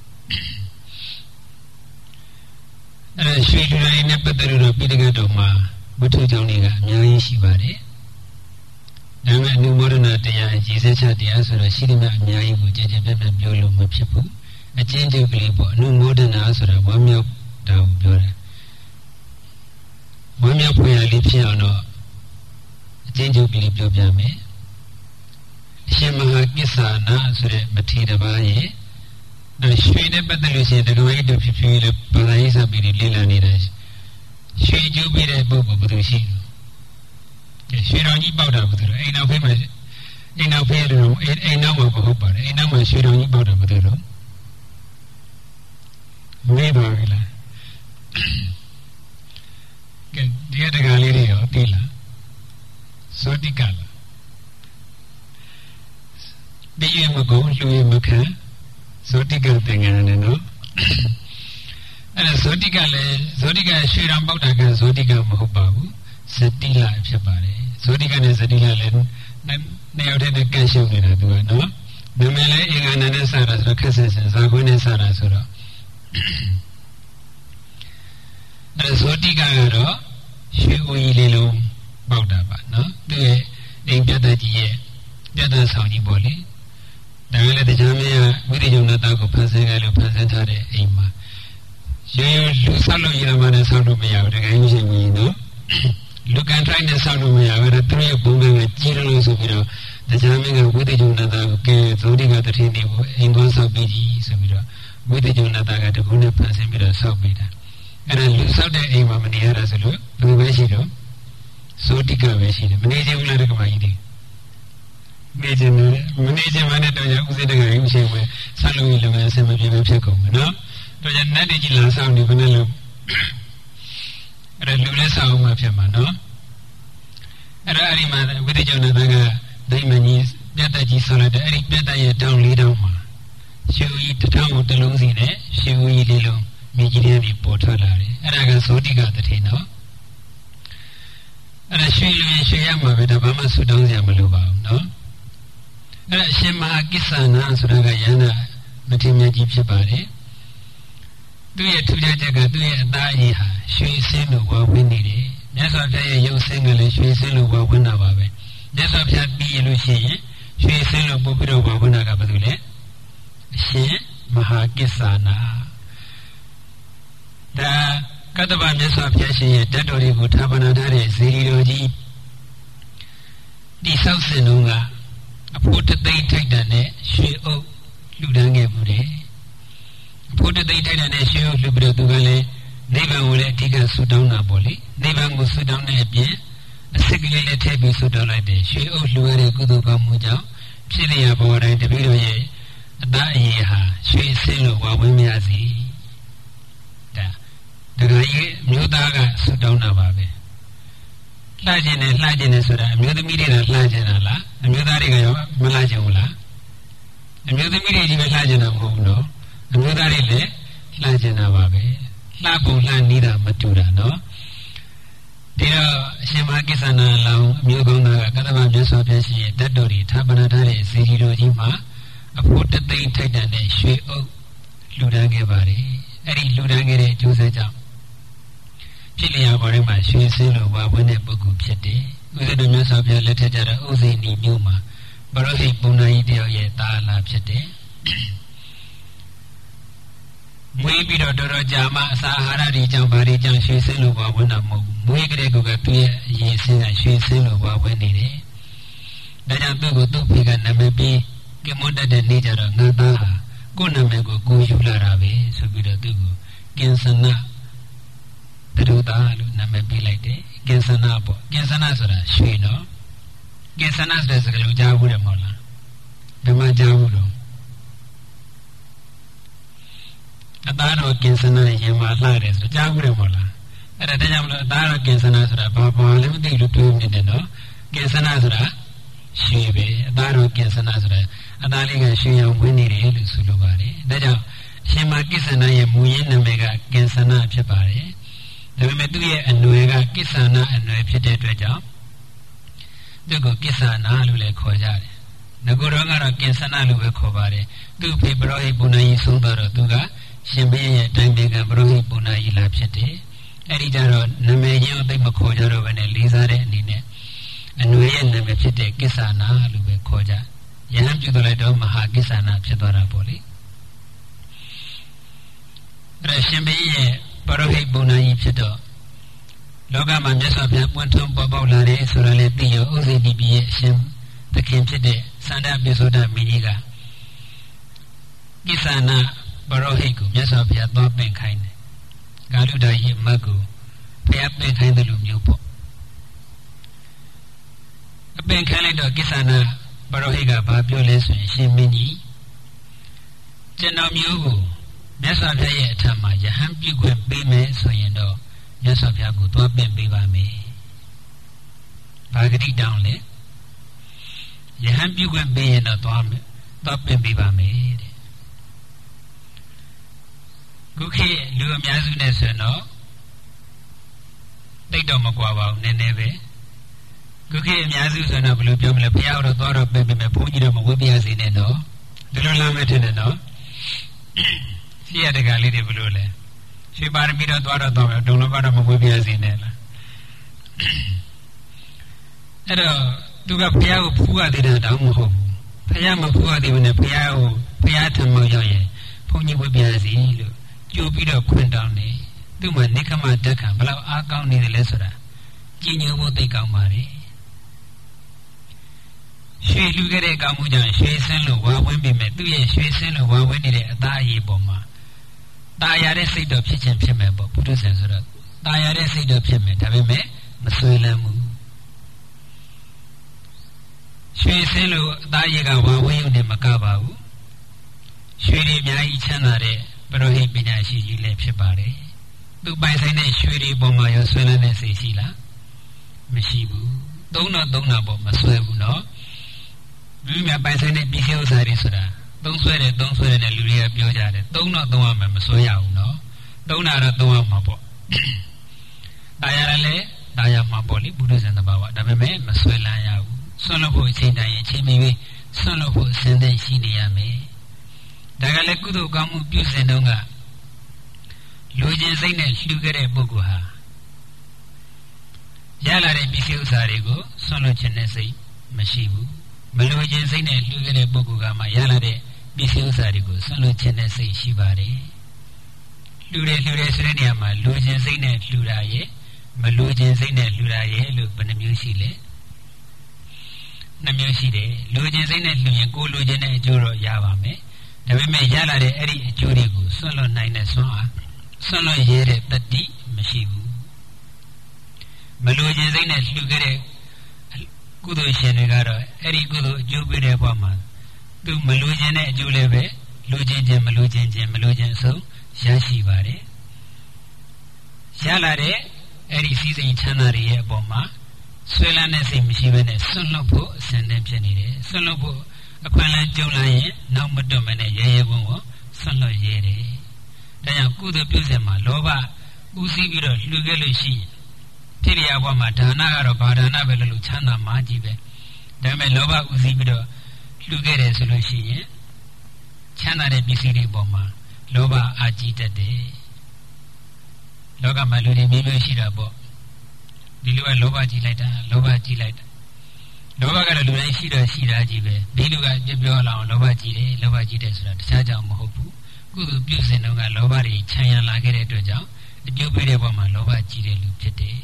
[SPEAKER 1] အဲ့ဒါရွှေလူတိုင်းနဲ့ပတ်သက်လို့ပိဋကတ်တော်မှာဝတ္ထုကြောင့်တွေကအများကြီးရှိပါတယ်ဒါပေမဲ့အနုမောဒနာတရားရည်စဲချက်တရားဆိုတော့ရှိတယ်များအများကြီးကိုကြည်ကြည်ပြတ်ပြတ်ပြောလို့မဖြစ်ဘူးအကျဉ်းချုပ်ကလေးပေါ့အနုမောဒနာဆိုတာဝမ်းမြောက်တာကိုပြောတာဝမ်းမြောက်ဖွယ်ရလေးဖြစ်အောင်တော့အကျဉ်းချုပ်ကလေးပြောပြမယ်အရှင်မဟာကိစ္ဆာနာဆိုတဲ့မထေရဘာရဲ့ရွှေနဲ့ပတ်သက်လို့ရှိရင်တကယ်ကြီးတို့ဖြစ်ဖြစ်လို့ဘာသာရေးစာပေတွေလေ့လာနေတာရွှေကျိုးပြီးတဲ့ပုဂ္ဂိုလ်ဘယ်သူရှိလဲရွှေတော်ကြီးပေါက်တာဘယ်သူလဲအိမ်နောက်ဖေးမှာအိမ်နောက်ဖေးလို့အိမ်နောက်မှာမဟုတ်ပါနဲ့အိမ်နောက်မှာရွှေတော်ကြီးပေါက်တာဘယ်သူတော့မေးပါပြီလားကဲဒီတကလေးတွေရောသိလားသောတိကလားပြီးရမကုန်လူရမခံဇောတိကသင်္ကန်းနဲ့နော်အဲ့ဒါဇောတိကလည်းဇောတိကရွှေရောင်ပေါက်တာကဇောတိကမဟုတ်ပါဘူးဇတိလဖြစ်ပါတယ်ဇောတိကနဲ့ဇတိလလည်းနှစ်ယောက်တည်းနဲ့ကန့်ရှုံနေတာသူကနော်နာမည်လည်းအင်္ဂါနာနဲ့စတာဆိုတော့ခက်ဆင်ဆင်ဇာခွင်းနဲ့စတာဆိုတော့အဲ့ဇောတိကကတော့ရွှေအိုကြီးလေးလုံးပေါက်တာပါနော်သူရဲ့အိမ်ပြတ်တဲ့ကြီးရဲ့ပြတ်တဲ့ဆောင်ကြီးပေါ့လေဒါကလည်းတရားမင်းကဝိရိယုံနာတာကိုဖန်ဆင်းခဲ့လို့ဖန်ဆင်းထားတဲ့အိမ်မှာရိုးရိုးလူဆောက်လို့ရမှလည်းဆောက်လို့မရဘူးတကယ်ကြီးရှင်ကြီးနော်လူကန်တိုင်းနဲ့ဆောက်လို့မရဘူးသူရဲ့ဘုံကကြီးလို့ဆိုပြီးတော့တရားမင်းကဝိရိယုံနာတာကိုကဲဇောတိကတထင်းတွေကိုအိမ်ကောင်းဆောက်ပြီးကြီးဆိုပြီးတော့ဝိရိယုံနာတာကတခုနဲ့ဖန်ဆင်းပြီးတော့ဆောက်ပြီးတာအဲ့ဒါလူဆောက်တဲ့အိမ်မှာမနေရတာဆိုလို့ဘယ်ပဲရှိတော့ဇောတိကပဲရှိတယ်မနေချင်ဘူးလားတက္ကမကြီးတွေနေချင်တယ်မနေချင်မှလည်းတော့ရဥစဉ်တကယ်ဥရှင်ပဲဆက်လို့လည်းပဲအစမပြေပဲဖြစ်ကုန်မယ်နော်တော့ရနတ်တကြီးလာဆောင်နေဘယ်နဲ့လို့အဲ့ဒါလူလည်းဆောင်မှဖြစ်မှာနော်အဲ့ဒါအဲ့ဒီမှာဝိသေကျောင်းသားကဒိမန်ကြီးပြတ်တကြီးဆောလိုက်တဲ့အဲ့ဒီပြတ်တရဲ့တောင်းလေးတောင်းမှာရှူကြီးတစ်ထောင်ကိုတစ်လုံးစီနဲ့ရှူကြီးလေးလုံးမြေကြီးတွေပြီးပေါ်ထွက်လာတယ်အဲ့ဒါကဇောတိကတထေနော်အဲ့ဒါရွှေလူရွှေရမှာပဲဒါဘာမှဆူတောင်းစရာမလိုပါဘူးနော်အဲ့ဒါအရှင်မဟာကိစ္ဆာနာဆိုတာကယန္တာမထေရမြတ်ကြီးဖြစ်ပါတယ်သူရဲ့ထူးခြားချက်ကသူရဲ့အသားအရည်ဟာရွှေစင်းလိုဝါဝင်နေတယ်မြတ်စွာဘုရားရဲ့ရုပ်ဆင်းကလည်းရွှေစင်းလိုဝါဝင်တာပါပဲမြတ်စွာဘုရားပြီးရလို့ရှိရင်ရွှေစင်းလိုပို့ပြီးတော့ဝါဝင်တာကဘာလို့လဲအရှင်မဟာကိစ္ဆာနာဒါကတ္တဗမြတ်စွာဘုရားရှင်ရဲ့ဓာတ်တော်တွေကိုဌာပနာထားတဲ့ဇေဒီတော်ကြီးဒီဆောက်စင်တုန်းကအဖို့တသိမ့်ထိုက်တာနဲ့ရွှေအုပ်လှူဒန်းခဲ့မှုတယ်အဖို့တသိမ့်ထိုက်တာနဲ့ရွှေအုပ်လှူပြီးတော့သူကလည်းနိဗ္ဗာန်ကိုလည်းအဓိကဆုတောင်းတာပေါ့လေနိဗ္ဗာန်ကိုဆုတောင်းတဲ့အပြင်အစစ်ကလေးလည်းထည့်ပြီးဆုတောင်းလိုက်တယ်ရွှေအုပ်လှူရတဲ့ကုသိုလ်ကောင်းမှုကြောင့်ဖြစ်လျက်ဘဝတိုင်းတပည့်တော်ရဲ့အသားအရည်ဟာရွှေစင်းလိုဝါဝင်မရစီဒါဒကာကြီးမျိုးသားကဆုတောင်းတာပါပဲလှခြင်းနဲ့လှခြင်းနဲ့ဆိုတာအမျိုးသမီးတွေကလှခြင်းတာလားအမျိုးသားတွေကရောမလှခြင်းဘူးလားအမျိုးသမီးတွေကြီးပဲလှခြင်းတာမဟုတ်ဘူးနော်အမျိုးသားတွေလည်းလှခြင်းတာပါပဲလှပုံလှနေတာမတူတာနော်ဒီတော့အရှင်မဟာကိစ္ဆာနာလောင်အမျိုးကောင်းသားကကတ္တဗမြတ်စွာဘုရားရှင်ရဲ့တတ်တော်တွေဌာပနာထားတဲ့ဇေဒီတော်ကြီးမှာအဖို့တသိမ့်ထိုက်တန်တဲ့ရွှေအုပ်လှူဒန်းခဲ့ပါတယ်အဲ့ဒီလှူဒန်းခဲ့တဲ့အကျိုးဆက်ကြောင့်ဖြစ်လျာပေါ်ထဲမှာရွှေစင်းလိုဝါဝင်တဲ့ပုဂ္ဂိုလ်ဖြစ်တယ်ဥစ္စဒမြတ်စွာဘုရားလက်ထက်ကြတော့ဥစိဏီမြို့မှာဘရောဟိတ်ပုံနာကြီးတယောက်ရဲ့တာလာဖြစ်တယ်ဒမွေးပြီးတော့တော်တော်ကြာမှအစာအာဟာရတွေကြောင့်ဗာတွေကြောင့်ရွှေစင်းလိုဘဝဝင်တာမဟုတ်ဘူးမွေးကလေးကသူ့ရဲ့အရေးစင်းကရွှေစင်းလိုဘဝဝင်နေတယ်ဒါကြောင့်သူ့ကိုသူ့ဖေကနာမည်ပြီးကမွန်တတ်တဲ့နေ့ကျတော့ငါသားဟာကိုယ်နာမည်ကိုကိုယူလာတာပဲဆိုပြီးတော့သူ့ကိုကင်စနာတရုတာလို့နာမည်ပေးလိုက်တယ်ကင်စနာပေါ့ကင်စနာဆိုတာရွှေနော်ကင်စနာဆိုတဲ့စကားလုံးကြားဘူးတယ်မဟုတ်လားဘယ်မှာကြားဘူးတော့အသားတော်ကင်စနာရင်မှာလှတယ်ဆိုကြားဘူးတယ်မဟုတ်လားအဲ့ဒါတကြောင့်မလို့အသားတော်ကင်စနာဆိုတာဘာဘာလည်းမသိလို့တွေးနေတယ်နော်ကင်စနာဆိုတာရွှေပဲအသားတော်ကင်စနာဆိုတာအသားလေးကရွှေရောင်ဝင်နေတယ်လို့ဆိုလိုပါတယ်ဒါကြောင့်ရှင်မကိစ္ဆနာရဲ့မူရင်းနာမည်ကကင်စနာဖြစ်ပါတယ်ဒါပေမဲ့သူ့ရဲ့အနွယ်ကကိစ္ဆနာအနွယ်ဖြစ်တဲ့အတွက်ကြောင့်သူ့ကိုကိစ္ဆနာလို့လည်းခေါ်ကြတယ်ငကိုတော့ကတော့ကင်စနာလို့ပဲခေါ်ပါတယ်သူ့ဖေပရောဟိတ်ပုဏ္ဏကြီးဆုံးတော့သူကရှင်ဘုရင်ရဲ့တိုင်ပင်ကပရောဟိတ်ပုဏ္ဏကြီးလာဖြစ်တယ်အဲ့ဒီကြတော့နာမည်ရင်းသိမခေါ်ကြတော့ဘဲနဲ့လေးစားတဲ့အနေနဲ့အနွယ်ရဲ့နာမည်ဖြစ်တဲ့ကိစ္ဆနာလို့ပဲခေါ်ကြယဟန်ပြုတော်လိုက်တော့မဟာကိစ္ဆနာဖြစ်သွားတာပေါ့လေအဲ့ရှင်ဘုရင်ရဲ့ပရောဟိတ်ပုဏ္ဏကြီးဖြစ်တော့လောကမှာမြတ်စွာဘုရားပွင့်ထွန်းပေါ်ပေါက်လာတယ်ဆိုတော့လေသိရောဥစိတိပြည်ရဲ့အရှင်သခင်ဖြစ်တဲ့စန္ဒပိသောဒမင်းကြီးကကိစ္ဆနာပရောဟိတ်ကိုမြတ်စွာဘုရားသွားပင့်ခိုင်းတယ်ဂါလုဒရဲ့မတ်ကိုဘုရားပင့်ခိုင်းတယ်လို့မျိုးပေါ့အပင့်ခိုင်းလိုက်တော့ကိစ္ဆနာပရောဟိတ်ကဘာပြောလဲဆိုရင်ရှင်မင်းကြီးကျွန်တော်မျိုးကိုမြတ်စွာဘုရားရဲ့အထက်မှာယဟန်ပြုခွင့်ပေးမယ်ဆိုရင်တော့မြတ်စွာဘုရားကိုသွားပင့်ပေးပါမယ်ဘာဂတိတောင်းလဲယဟန်ပြုခွင့်ပေးရင်တော့သွားမယ်သွားပင့်ပေးပါမယ်တဲ့ခုခေတ်လူအများစုနဲ့ဆိုတော့တိတ်တော့မကွာပါဘူးနည်းနည်းပဲခုခေတ်အများစုဆိုတော့ဘယ်လိုပြောမလဲဘုရားတော့သွားတော့ပင့်ပေးမယ်ဘုန်းကြီးတော့မဝတ်ပြရစေနဲ့တော့ဒီလိုလားမထင်နဲ့နော်ရှိရတဲ့ကလေးတွေဘယ်လိုလဲရွှေပါရမီတော့သွားတော့သွားမယ်ဒုံလုံးကတော့မဝေးပြစေနဲ့လားအဲ့တော့သူကဘုရားကိုဖူးရသေးတယ်တောင်မဟုတ်ဘူးဘုရားမဖူးရသေးဘူးနဲ့ဘုရားကိုဘုရားထံမောက်ရောက်ရင်ဘုန်းကြီးဝေးပြစီလို့ကြိုပြီးတော့ခွင့်တောင်းတယ်သူ့မှာနိခမတက်ခံဘလောက်အားကောင်းနေတယ်လဲဆိုတာကြည်ညိုဖို့သိကောင်းပါလေရွှေလူခဲ့တဲ့ကောင်းမှုကြောင့်ရွှေစင်းလို့ဝါဝင်းပြီးမဲ့သူ့ရဲ့ရွှေစင်းလို့ဝါဝင်းနေတဲ့အသားအရည်ပေါ်မှာตายရတဲ့စိတ်တော့ဖြစ်ခြင်းဖြစ်မယ်ပေါ့ပုထုဇဉ်ဆိုတော့ตายရတဲ့စိတ်တော့ဖြစ်မယ်ဒါပေမဲ့မဆွေးလန်းဘူးရွှေစင်းလို့အသားရည်ကဝါဝင်းရုံနဲ့မကပါဘူးရွှေတွေအများကြီးချမ်းသာတဲ့ပရောဟိတ်ပညာရှိကြီးလည်းဖြစ်ပါတယ်သူပိုင်ဆိုင်တဲ့ရွှေတွေပေါ်မှာရောဆွေးလန်းတဲ့စိတ်ရှိလားမရှိဘူးသုံးတော့သုံးတာပေါ့မဆွဲဘူးနော်လူများပိုင်ဆိုင်တဲ့ပစ္စည်းဥစ္စာတွေဆိုတာသုံးဆွဲတယ်သုံးဆွဲတယ်လူတွေကပြောကြတယ်သုံးတော့သုံးရမယ်မဆွဲရဘူးနော်သုံးတာတော့သုံးရမှာပေါ့တာယာလည်းတာယာမှာပေါ့လေဘုရားရှင်တဘာဝဒါပေမဲ့မဆွဲလန်းရဘူးဆွလို့ဖို့အချိန်တိုင်းအချိန်မီပြီးဆွလို့ဖို့အစဉ်တည်းရှိနေရမယ်ဒါကလည်းကုသိုလ်ကောင်းမှုပြုစဉ်တုန်းကလူချင်းစိတ်နဲ့လှူခဲ့တဲ့ပုဂ္ဂိုလ်ဟာရလာတဲ့ပစ္စည်းဥစ္စာတွေကိုဆွလို့ခြင်းနဲ့စိတ်မရှိဘူးမလူချင်းစိတ်နဲ့လှူခဲ့တဲ့ပုဂ္ဂိုလ်ကမှရလာတဲ့ပစ္စည်းဥစ္စာတွေကိုဆွလို့ခြင်းနဲ့စိတ်ရှိပါတယ်လှူတယ်လှူတယ်ဆိုတဲ့နေရာမှာလူချင်းစိတ်နဲ့လှူတာရဲ့မလူချင်းစိတ်နဲ့လှူတာရဲ့လို့ဘယ်နှမျိုးရှိလဲနှမျိုးရှိတယ်လူချင်းစိတ်နဲ့လှူရင်ကိုလူချင်းနဲ့အကျိုးတော့ရပါမယ်ဒါပေမဲ့ရလာတဲ့အဲ့ဒီအကျိုးတွေကိုဆွတ်လွတ်နိုင်တဲ့ဆွမ်းအားဆွတ်လွတ်ရဲတဲ့တတိမရှိဘူးမလူချင်းစိတ်နဲ့လှူခဲ့တဲ့ကုသိုလ်ရှင်တွေကတော့အဲ့ဒီကုသိုလ်အကျိုးပေးတဲ့ဘဝမှာသူမလူချင်းတဲ့အကျိုးလည်းပဲလူချင်းချင်းမလူချင်းချင်းမလူချင်းအဆုံးရရှိပါတယ်ရလာတဲ့အဲ့ဒီစီစဉ်ချမ်းသာတွေရဲ့အပေါ်မှာဆွေးလန်းတဲ့စိတ်မရှိဘဲနဲ့ဆွတ်လွတ်ဖို့အစဉ်တည်းဖြစ်နေတယ်ဆွတ်လွတ်ဖို့အခွင့်အလမ်းကြုံလာရင်နောက်မတွတ်မနဲ့ရဲရဲဝံ့ဝံ့ဆွတ်လွတ်ရဲတယ်ဒါကြောင့်ကုသိုလ်ပြုစဉ်မှာလောဘဦးစီးပြီးတော့လှူခဲ့လို့ရှိရင်တိရိယာဘဝမှာဒါနကတော့ဘာဒါနပဲလို့ချမ်းသာမှကြီးပဲဒါပေမဲ့လောဘဦးစီးပြီးတော့လှူခဲ့တယ်ဆိုလို့ရှိရင်ချမ်းသာတဲ့ပစ္စည်းတွေပေါ်မှာလောဘအာကြီးတတ်တယ်လောကမှာလူတွေမျိုးမျိုးရှိတာပေါ့ဒီလူကလောဘကြီးလိုက်တာလောဘကြီးလိုက်တာလောဘကတော့လူတိုင်းရှိတော့ရှိတာကြီးပဲဒီလူကပြပြောလာအောင်လောဘကြီးတယ်လောဘကြီးတယ်ဆိုတာတခြားကြောင့်မဟုတ်ဘူးကုသိုလ်ပြုစဉ်တုန်းကလောဘတွေခြံရံလာခဲ့တဲ့အတွက်ကြောင့်အကျိုးပေးတဲ့ဘဝမှာလောဘကြီးတဲ့လူဖြစ်တယ်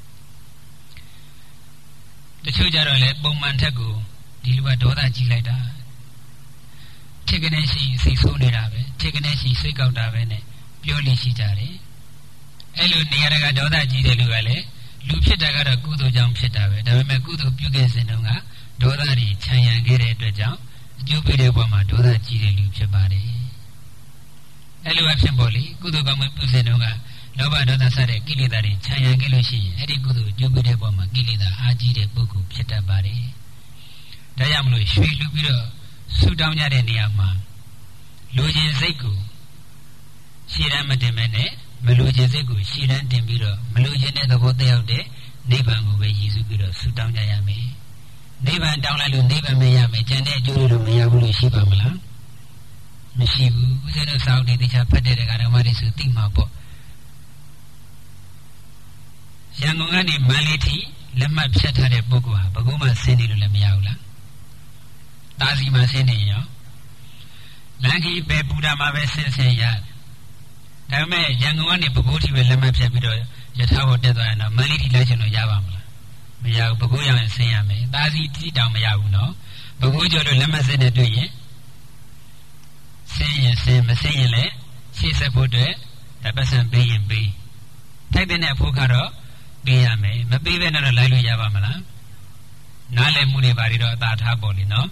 [SPEAKER 1] တချို့ကြတော့လေပုံမှန်ထက်ကိုဒီလူကဒေါသကြီးလိုက်တာထိတ်ကနေရှိစိတ်ဆိုးနေတာပဲထိတ်ကနေရှိစိတ်ကောက်တာပဲနဲ့ပြောလိရှိကြတယ်အဲ့လိုနေရာကဒေါသကြီးတဲ့လူကလည်းလူဖြစ်တာကတော့ကုသိုလ်ကြောင့်ဖြစ်တာပဲဒါပေမဲ့ကုသိုလ်ပြုခဲ့စဉ်တုန်းကဒေါသတွေခြံရံခဲ့တဲ့အတွက်ကြောင့်အကျိုးပေးတဲ့ဘဝမှာဒေါသကြီးတဲ့လူဖြစ်ပါတယ်အဲ့လိုအဖြစ်ပေါ်လေကုသိုလ်ကောင်းမှုပြုစဉ်တုန်းကလောဘဒေါသစတဲ့ကိလေသာတွေခြံရံခဲ့လို့ရှိရင်အဲ့ဒီကုသိုလ်အကျိုးပေးတဲ့ဘဝမှာကိလေသာအားကြီးတဲ့ပုဂ္ဂိုလ်ဖြစ်တတ်ပါတယ်ဒါကြောင့်မလို့ရွှေလူပြီးတော့ဆူတောင်းကြတဲ့နေရာမှာလူချင်းစိတ်ကိုရှည်တမ်းမတင်မဲနဲ့မလူချင်းစိတ်ကိုရှည်တမ်းတင်ပြီးတော့မလူချင်းတဲ့သဘောတယောက်တဲ့နိဗ္ဗာန်ကိုပဲရည်စူးပြီးတော့ဆူတောင်းကြရမယ်နိဗ္ဗာန်တောင်းလိုက်လို့နိဗ္ဗာန်မရမယ်ကျန်တဲ့အကျိုးတွေမရဘူးလို့ရှိပါမလားမရှိဘူးဦးဇင်းတို့စာအုပ်တွေတခြားဖတ်တဲ့ကဓမ္မတွေဆိုသိမှာပေါ့ရန်ကုန်ကနေမန္တလေးထိလက်မှတ်ဖြတ်ထားတဲ့ပုဂ္ဂိုလ်ဟာဘယ်ကုမှဆင်းနေလို့လည်းမရဘူးလားတာစီမှာဆင်းနေရောလမ်းကြီးပဲပူတာမှာပဲဆင်းဆင်းရဒါပေမဲ့ရန်ကုန်ကနေပဲခူးထိပဲလက်မှတ်ဖြတ်ပြီးတော့ယထာဘောတက်သွားရင်တော့မန္တလေးထိလိုက်ချင်လို့ရပါမလားမရဘူးပဲခူးရရင်ဆင်းရမယ်တာစီထိတောင်မရဘူးနော်ပဲခူးကျော်လို့လက်မှတ်ဆင်းနေတွေ့ရင်ဆင်းရင်ဆင်းမဆင်းရင်လည်းရှေ့ဆက်ဖို့အတွက်တပတ်စံပေးရင်ပေးထိုက်တဲ့ဖို့ကတော့ပေးရမယ်မပေးဘဲနဲ့တော့လိုက်လို့ရပါမလားနားလည်မှုတွေဘာတွေတော့အသာထားပေါ်လေနော်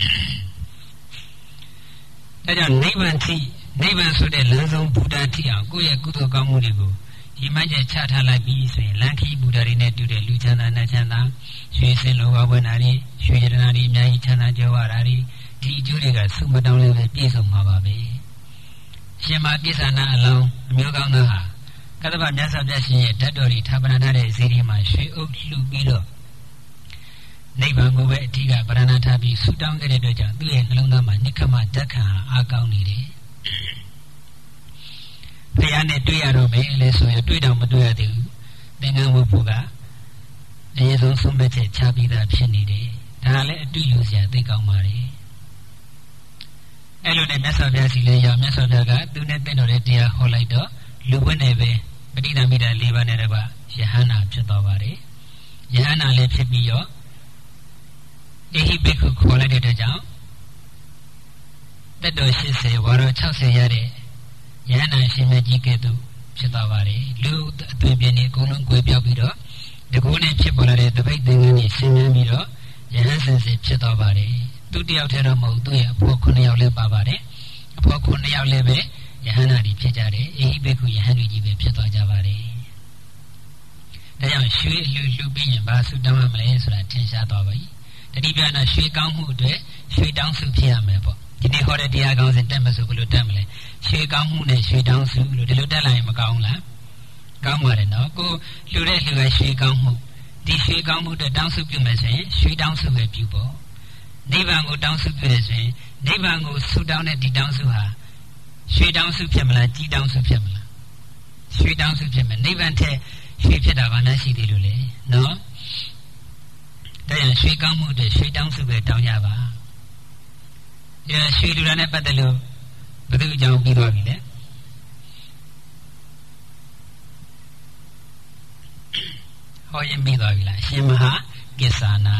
[SPEAKER 1] ဒါကြောင့်နိဗ္ဗာန်ထိနိဗ္ဗာန်ဆိုတဲ့လမ်းဆုံးဘုရားထိအောင်ကိုယ့်ရဲ့ကုသိုလ်ကောင်းမှုတွေကိုဒီမှချက်ချထားလိုက်ပြီးဆိုရင်လမ်းခီးဘုရားတွေနဲ့တူတဲ့လူချမ်းသာနတ်ချမ်းသာရွှေစင်လိုပါဝနာတွေရွှေရတနာတွေအများကြီးချမ်းသာကြွယ်ဝတာတွေဒီအကျိုးတွေကစုမတောင်းလည်းပဲပြည့်စုံမှာပါပဲရှင်မကိစ္ဆာနာအလောင်းအမျိုးကောင်းသားဟာကတ္တဗမြတ်စွာဘုရားရှင်ရဲ့ဓာတ်တော်တွေထာပနာထားတဲ့ဇီဒီမှာရွှေအုပ်လှူပြီးတော့နိဗ္ဗာန်ကိုပဲအဓိကပရဏာထားပြီးဆူတောင်းခဲ့တဲ့အတွက်ကြောင့်သူ့ရဲ့နှလုံးသားမှာနိက္ခမဓာတ်ခံဟာအားကောင်းနေတယ်ဘုရားနဲ့တွေ့ရတော့မယ်လေဆိုရင်တွေ့တော့မတွေ့ရသေးဘူးသင်္ကန်းဝတ်ဖို့ကအရေးဆုံးဆုံးဖြတ်ချက်ချပြီးသားဖြစ်နေတယ်ဒါလည်းအတူယူစရာသိကောင်းပါလေအဲ့လိုနဲ့မြတ်စွာဘုရားစီလည်းရောက်မြတ်စွာဘုရားကသူနဲ့တင့်တော်တဲ့တရားဟောလိုက်တော့လူဝတ်နဲ့ပဲပဋိသမိတာ၄ပါးနဲ့တပါယဟန္တာဖြစ်သွားပါတယ်ယဟန္တာလည်းဖြစ်ပြီးတော့အေဟိဘိက္ခုခေါ်လိုက်တဲ့အတွက်ကြောင့်တတ်တော်၈၀ဝါတော်၆၀ရတဲ့ယဟန္တာရှင်မြတ်ကြီးကဲ့သို့ဖြစ်သွားပါတယ်လူအသွင်ပြင်းနေအကုန်လုံးကိုယ်ပြောက်ပြီးတော့ဒီကုန်းနဲ့ဖြစ်ပေါ်လာတဲ့တပိတ်သင်္ကန်းကြီးဆင်းရဲပြီးတော့ယဟန်စင်စစ်ဖြစ်သွားပါတယ်သူတယောက်တည်းတော့မဟုတ်သူ့ရဲ့အဖို့ခုနှစ်ယောက်လည်းပါပါတယ်အဖို့ခုနှစ်ယောက်လည်းပဲယဟန္တာကြီးဖြစ်ကြတယ်အေဟိဘိက္ခုယဟန်ကြီးပဲဖြစ်သွားကြပါတယ်ဒါကြောင့်ရွှေလူလူပြီးရင်ဘာဆုတောင်းရမလဲဆိုတာထင်ရှားသွားပါပြီတတိပြနာရွှေကောင်းမှုအတွက်ရွှေတောင်းစုဖြစ်ရမယ်ပေါ့ဒီနေ့ဟောတဲ့တရားကောင်းစဉ်တက်မဆိုဘယ်လိုတက်မလဲရွှေကောင်းမှုနဲ့ရွှေတောင်းစုလို့ဒီလိုတက်လိုက်ရင်မကောင်းလားကောင်းပါတယ်နော်ကိုလှူတဲ့လှူရဲ့ရွှေကောင်းမှုဒီရွှေကောင်းမှုအတွက်တောင်းစုပြုမယ်ဆိုရင်ရွှေတောင်းစုပဲပြုပေါ့နိဗ္ဗာန်ကိုတောင်းစုပြုရဆိုရင်နိဗ္ဗာန်ကိုဆုတောင်းတဲ့ဒီတောင်းစုဟာရွှေတောင်းစုဖြစ်မလားကြီးတောင်းစုဖြစ်မလားရွှေတောင်းစုဖြစ်မယ်နိဗ္ဗာန်ထက်ရွှေဖြစ်တာဘာနဲ့ရှိသေးလို့လဲနော်ဒါကြောင့်ရွှေကောင်းမှုအတွက်ရွှေတောင်းစုပဲတောင်းကြပါဒီရွှေလူတာနဲ့ပတ်သက်လို့ဘယ်သူအကြောင်းပြီးသွားပြီလဲဟောရင်ပြီးသွားပြီလားရှင်မဟာကိစ္ဆာနာ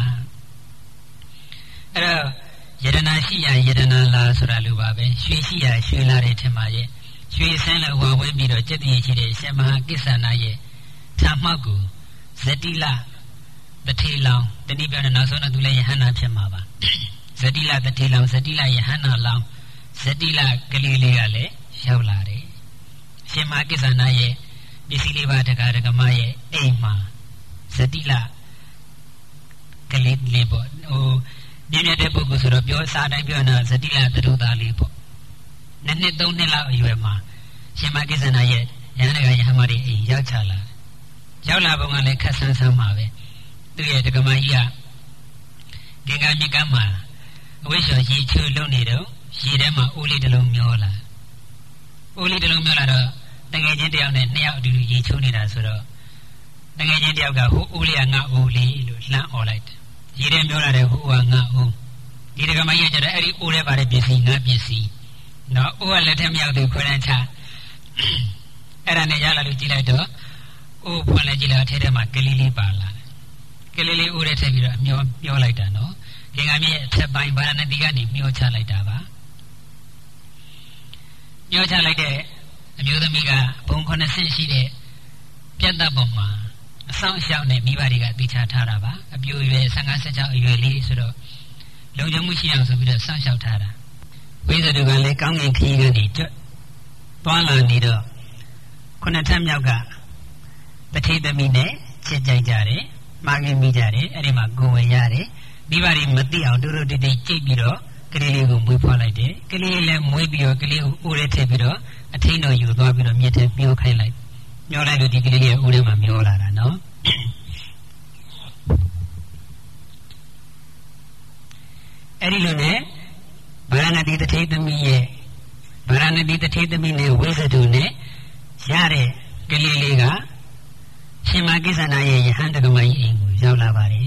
[SPEAKER 1] အဲ့တော့ယတနာရှိရယတနာလားဆိုတာလိုပါပဲရွှေရှိရရွှေလာတဲ့ထင်ပါရဲ့ရွှေဆန်းလို့ဝါဝဲပြီးတော့စက်တည်ရှိတဲ့ရှင်မဟာကိစ္ဆာနာရဲ့ဓမ္မကိုဇတိလတထေလောင်တတိပြတဲ့နောက်ဆုံးတော့သူလည်းယဟန္တာဖြစ်မှာပါဇတိလတထေလောင်ဇတိလယဟန္တာလောင်ဇတိလကလေးလေးကလည်းရောက်လာတယ်ရှင်မဟာကိစ္ဆာနာရဲ့ပစ္စည်းလေးပါးတက္ကရာကမရဲ့အိမ်မှာဇတိလကလေးလေးပေါ့ဟိုပြင်းပြတဲ့ပုဂ္ဂိုလ်ဆိုတော့ပြောစားတိုင်းပြောနေတာဇတိလသရုပ်သားလေးပေါ့နှစ်နှစ်သုံးနှစ်လောက်အရွယ်မှာရှင်မကိစ္ဆနာရဲ့ယဟန်ကယဟမတွေအိမ်ရောက်ချလာရောက်လာပုံကလည်းခက်ဆန်းဆန်းပါပဲသူ့ရဲ့ဒကမကြီးကဒီကမြကမှာအဝိဇ္ဇာရေချိုးလုံနေတော့ရေထဲမှာအိုးလေးတစ်လုံးမျောလာအိုးလေးတစ်လုံးမျောလာတော့တငယ်ချင်းတယောက်နဲ့နှစ်ယောက်အတူတူရေချိုးနေတာဆိုတော့တငယ်ချင်းတယောက်ကဟိုအိုးလေးကငါအိုးလေးလို့လှမ်းអော်လိုက်တယ်ရေထဲမျောလာတဲ့ဟိုကငါအိုးဒီဒကမကြီးကကျတော့အဲ့ဒီအိုးထဲပါတဲ့ပစ္စည်းငါပစ္စည်းနော်အိုးကလက်ထက်မြောက်သူခွဲတန်းချအဲ့ဒါနဲ့ရလာလို့ကြည့်လိုက်တော့အိုးဖွင့်လိုက်ကြည့်လိုက်ထဲထဲမှာကလေးလေးပါလာတယ်ကလေးလေးအိုးထဲထည့်ပြီးတော့မျောမျောလိုက်တာနော်ဂင်္ဂါမြစ်အထက်ပိုင်းဗာရာဏသီကနေမျောချလိုက်တာပါမျောချလိုက်တဲ့အမျိုးသမီးကဘုံခုနှစ်ဆင့်ရှိတဲ့ပြတ်သက်ပေါ်မှာအဆောင်အရှောက်နဲ့မိဘတွေကတိချထားတာပါအပြိုရွယ်ဆယ်ငါးဆယ်ခြောက်အရွယ်လေးဆိုတော့လုံခြုံမှုရှိအောင်ဆိုပြီးတော့စောင့်ရှောက်ထားတာဝိဇ္ဇတုကလည်းကောင်းကင်ခရီးကနေကျွတ်သွားလာနေတော့ခုနှစ်ထပ်မြောက်ကတထေသမီးနဲ့ချစ်ကြိုက်ကြတယ်မှားခင်မိကြတယ်အဲ့ဒီမှာကိုယ်ဝင်ရတယ်မိဘတွေမသိအောင်တူတူတိတ်တိတ်ကြိတ်ပြီးတော့ကလေးလေးကိုမွေးဖွားလိုက်တယ်ကလေးလေးလည်းမွေးပြီးတော့ကလေးကိုအိုးထဲထည့်ပြီးတော့အထင်းတော်ယူသွားပြီးတော့မြစ်ထဲပြိုးခိုင်းလိုက်မျောလိုက်လို့ဒီကလေးလေးအိုးထဲမှာမျောလာတာနော်အဲ့ဒီလိုနဲ့ဗာရာဏသီတထေသမီးရဲ့ဗာရာဏသီတထေသမီးနဲ့ဝိဇ္ဇတုနဲ့ရတဲ့ကလေးလေးကရှင်မကိစ္ဆနာရဲ့ယဟန်တက္ကမကြီးအိမ်ကိုရောက်လာပါတယ်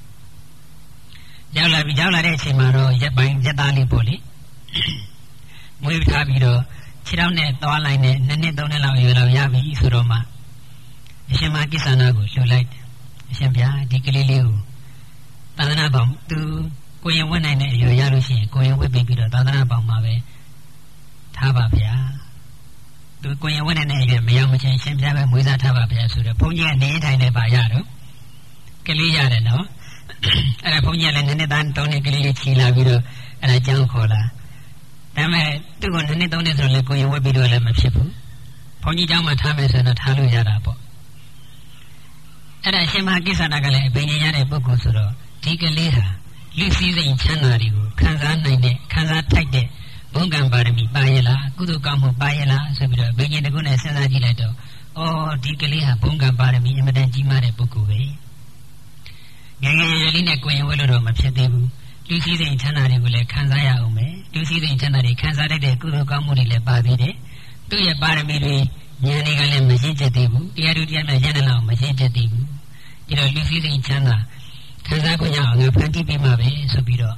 [SPEAKER 1] ရောက်လာပြီးရောက်လာတဲ့အချိန်မှာတော့ရက်ပိုင်းရက်သားလေးပေါ့လေမွေးထားပြီးတော့ခြေထောက်နဲ့သွားလိုက်နဲ့နှစ်နှစ်သုံးနှစ်လောက်ရွယ်လောက်ရပြီဆိုတော့မှအရှင်မကိစ္ဆနာကိုလှူလိုက်အရှင်ဗျာဒီကလေးလေးကိုသာသနာ့ဘောင်သူကိုရင်ဝတ်နိုင်တဲ့အရွယ်ရလို့ရှိရင်ကိုရင်ဝတ်ပြီးတော့သာသနာ့ဘောင်မှာပဲထားပါဗျာသူကိုရင်ဝတ်နိုင်တဲ့အရွယ်မရောက်မချင်းရှင်ဗျာပဲမွေးစားထားပါဗျာဆိုတော့ဘုန်းကြီးကနေထိုင်နေပါရတော့ကလေးရတယ်နော်အဲ့ဒါဘုန်းကြီးကလည်းနှစ်နှစ်သားသုံးနှစ်ကလေးလေးချီလာပြီးတော့အဲ့ဒါကြောင်းခေါ်လာဒါပေမဲ့သူ့ကိုနှစ်နှစ်သုံးနှစ်ဆိုလည်းကိုရင်ဝတ်ပြီးတော့လည်းမဖြစ်ဘူးဘုန်းကြီးကျောင်းမှာထားမယ်ဆိုတော့ထားလို့ရတာပေါ့အဲ့ဒါရှင်မကိစ္ဆနာကလည်းအပင်ရတဲ့ပုဂ္ဂိုလ်ဆိုတော့ဒီကလေးဟာလူစည်းစိမ်ချမ်းသာတွေကိုခံစားနိုင်တဲ့ခံစားထိုက်တဲ့ဘုံကံပါရမီပါရလားကုသိုလ်ကောင်းမှုပါရလားဆိုပြီးတော့ဘိညာဉ်တကုနဲ့စဉ်းစားကြည့်လိုက်တော့အော်ဒီကလေးဟာဘုံကံပါရမီအမတန်ကြီးမားတဲ့ပုဂ္ဂိုလ်ပဲငယ်ငယ်ရွယ်လေးနဲ့ကိုရင်ဝဲလို့တော့မဖြစ်သေးဘူးလူစည်းစိမ်ချမ်းသာတွေကိုလည်းခံစားရအောင်ပဲလူစည်းစိမ်ချမ်းသာတွေခံစားတတ်တဲ့ကုသိုလ်ကောင်းမှုတွေလည်းပါသေးတယ်သူ့ရဲ့ပါရမီတွေဉာဏ်တွေကလည်းမရှင်းချက်သေးဘူးတရားတို့တရားနဲ့ဉာဏ်နဲ့လည်းမရှင်းချက်သေးဘူးဒီတော့လူစည်းစိမ်ချမ်းသာခံစားခွင့်ရအောင်ငါဖန်တီးပေးမှာပဲဆိုပြီးတော့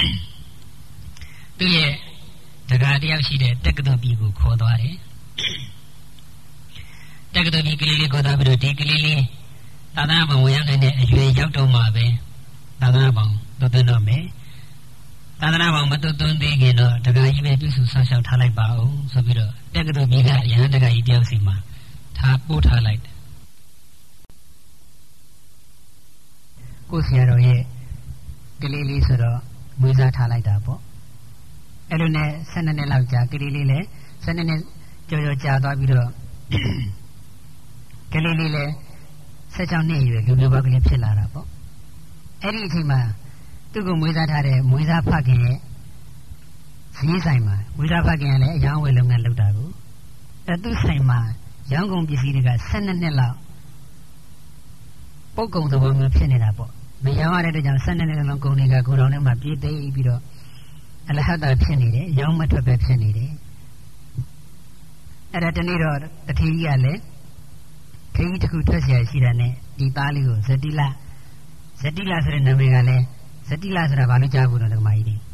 [SPEAKER 1] သူ့ရဲ့တရားတရားရှိတဲ့တက္ကသိုလ်ပြည်ကိုခေါ်သွားတယ်တက္ကသိုလ်ပြည်ကလေးလေးခေါ်သွားပြီးတော့ဒီကလေးလေးသာသနာ့ဘောင်ဝင်ရောက်နိုင်တဲ့အရွယ်ရောက်တော့မှပဲသာသနာ့ဘောင်သွတ်သွင်းတော့မယ်သာသနာ့ဘောင်မသွတ်သွင်းသေးခင်တော့တရားကြီးပဲပြုစုဆောက်ရှောက်ထားလိုက်ပါဦးဆိုပြီးတော့တက္ကသိုလ်ပြည်ကရဟန်းတရားကြီးတယောက်စီမှာထားပို့ထားလိုက်တယ်ကိုဆရာတော်ရဲ့ကလေးလေးဆိုတော့မွေးစားထားလိုက်တာပေါ့အဲ့လိုနဲ့ဆယ်နှစ်နှစ်လောက်ကြာကလေးလေးလည်းဆယ်နှစ်နှစ်ကြော်ကြော်ကြာသွားပြီးတော့ကလေးလေးလည်းဆယ်ခြောက်နှစ်အရွယ်လူလူဘကလေးဖြစ်လာတာပေါ့အဲ့ဒီအချိန်မှာသူ့ကိုမွေးစားထားတဲ့မွေးစားဖခင်ရဲ့ဈေးဆိုင်မှာမွေးစားဖခင်ကလည်းအယောင်းဝယ်လုပ်ငန်းလုပ်တာကိုအဲ့သူ့ဆိုင်မှာရောင်းကုန်ပစ္စည်းတွေကဆယ်နှစ်နှစ်လောက်ပုတ်ကုံသဘောမျိုးဖြစ်နေတာပေါ့မရောင်းရတဲ့အတွက်ကြောင့်ဆယ်နှစ်နှစ်လုံးကုန်တွေကကိုယ်တော်နဲ့မှပြည့်သိပ်ပြီးတော့အလဟတ်တာဖြစ်နေတယ်ရောင်းမထွက်ပဲဖြစ်နေတယ်အဲ့ဒါတနေ့တော့တထေကြီးကလည်းခရီးတစ်ခုထွက်เสียရှိတာနဲ့ဒီသားလေးကိုဇတိလဇတိလဆိုတဲ့နာမည်ကလည်းဇတိလဆိုတာဘာလို့ကြားဘူးတော့ဓမ္မကြီးတွေ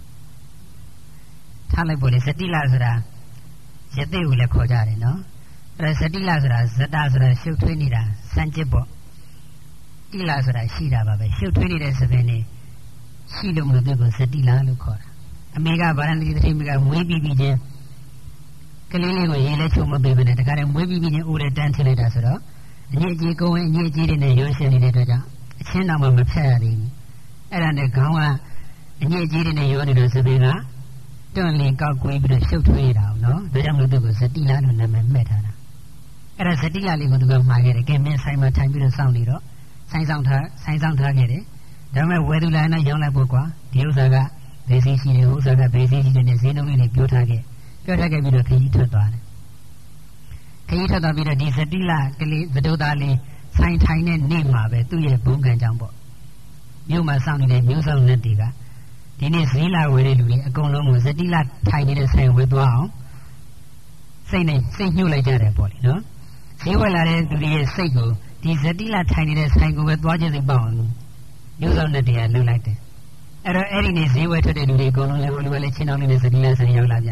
[SPEAKER 1] ထားလိုက်ပေါ်လေဇတိလဆိုတာရသေးကိုလည်းခေါ်ကြတယ်နော်အဲ့ဒါဇတိလဆိုတာဇတဆိုတာရှုပ်ထွေးနေတာစံကျစ်ပေါ့တိလဆိုတာရှိတာပါပဲရှုပ်ထွေးနေတဲ့စပင်းလေးရှိလို့မလို့သူကိုဇတိလလို့ခေါ်တာအမေကဗာရဏသီတထေမိကမွေးပြီးပြီးချင်းကလေးလေးကိုရေလဲချုံမပေးဘဲနဲ့တခါတည်းမွေးပြီးပြီးချင်းအိုးနဲ့တန်းထည့်လိုက်တာဆိုတော့အညစ်အကြေးကိုဝင်အညစ်အကြေးတွေနဲ့ရွှေရှင်နေတဲ့အတွက်ကြောင့်အချင်းတော်မှမဖြတ်ရသေးဘူးအဲ့ဒါနဲ့ခေါင်းကအညစ်အကြေးတွေနဲ့ရွှေနေတဲ့စပင်းကတွန့်လင်ကောက်ကွေးပြီးတော့ရှုပ်ထွေးနေတာနော်ဒါကြောင့်မလို့သူကိုဇတိလလို့နာမည်မှတ်ထားတာအဲ့ဒါဇတိလလေးကိုသူကမှားခဲ့တယ်ကဲမင်းဆိုင်မှာထိုင်ပြီးတော့စောင့်နေတော့ဆိုင်ဆောင်ထားဆိုင်ဆောင်ထားခဲ့တယ်ဒါပေမဲ့ဝယ်သူလာနဲ့ရောင်းလိုက်ဖို့ကွာဒီဥစ္စာကဘေးစီးရှိတယ်ဥစ္စာကဘေးစီးရှိတယ်နဲ့ဈေးနှုန်းလေးတွေပြောထားခဲ့ပြောထားခဲ့ပြီးတော့ခရီးထွက်သွားတယ်ခရီးထွက်သွားပြီးတော့ဒီဇတိလကလေးသဒုသားလေးဆိုင်ထိုင်တဲ့နေ့မှာပဲသူ့ရဲ့ဘုံကံကြောင့်ပေါ့မြို့မှာစောင့်နေတဲ့မြို့ဆောင်နဲ့တွေကဒီနေ့ဈေးလာဝယ်တဲ့လူတွေအကုန်လုံးကိုဇတိလထိုင်နေတဲ့ဆိုင်ဝယ်သွားအောင်စိတ်နဲ့စိတ်ညှို့လိုက်ကြတယ်ပေါ့လေနော်ဈေးဝယ်လာတဲ့သူတွေရဲ့စိတ်ကိုဒီဇတိလထိုင်နေတဲ့ဆိုင်ကိုပဲသွားခြင်းစိတ်ပေါ့အောင်မြို့ဆောင်နဲ့တွေကလှုပ်လိုက်တယ်အဲ့တော့အဲ့ဒီနေ့ဈေးဝယ်ထွက်တဲ့လူတွေအကုန်လုံးလည်းဟိုလူကလည်းချင်းအောင်နေတဲ့ဇတိလဆိုင်ရောက်လာပြန်ပြီ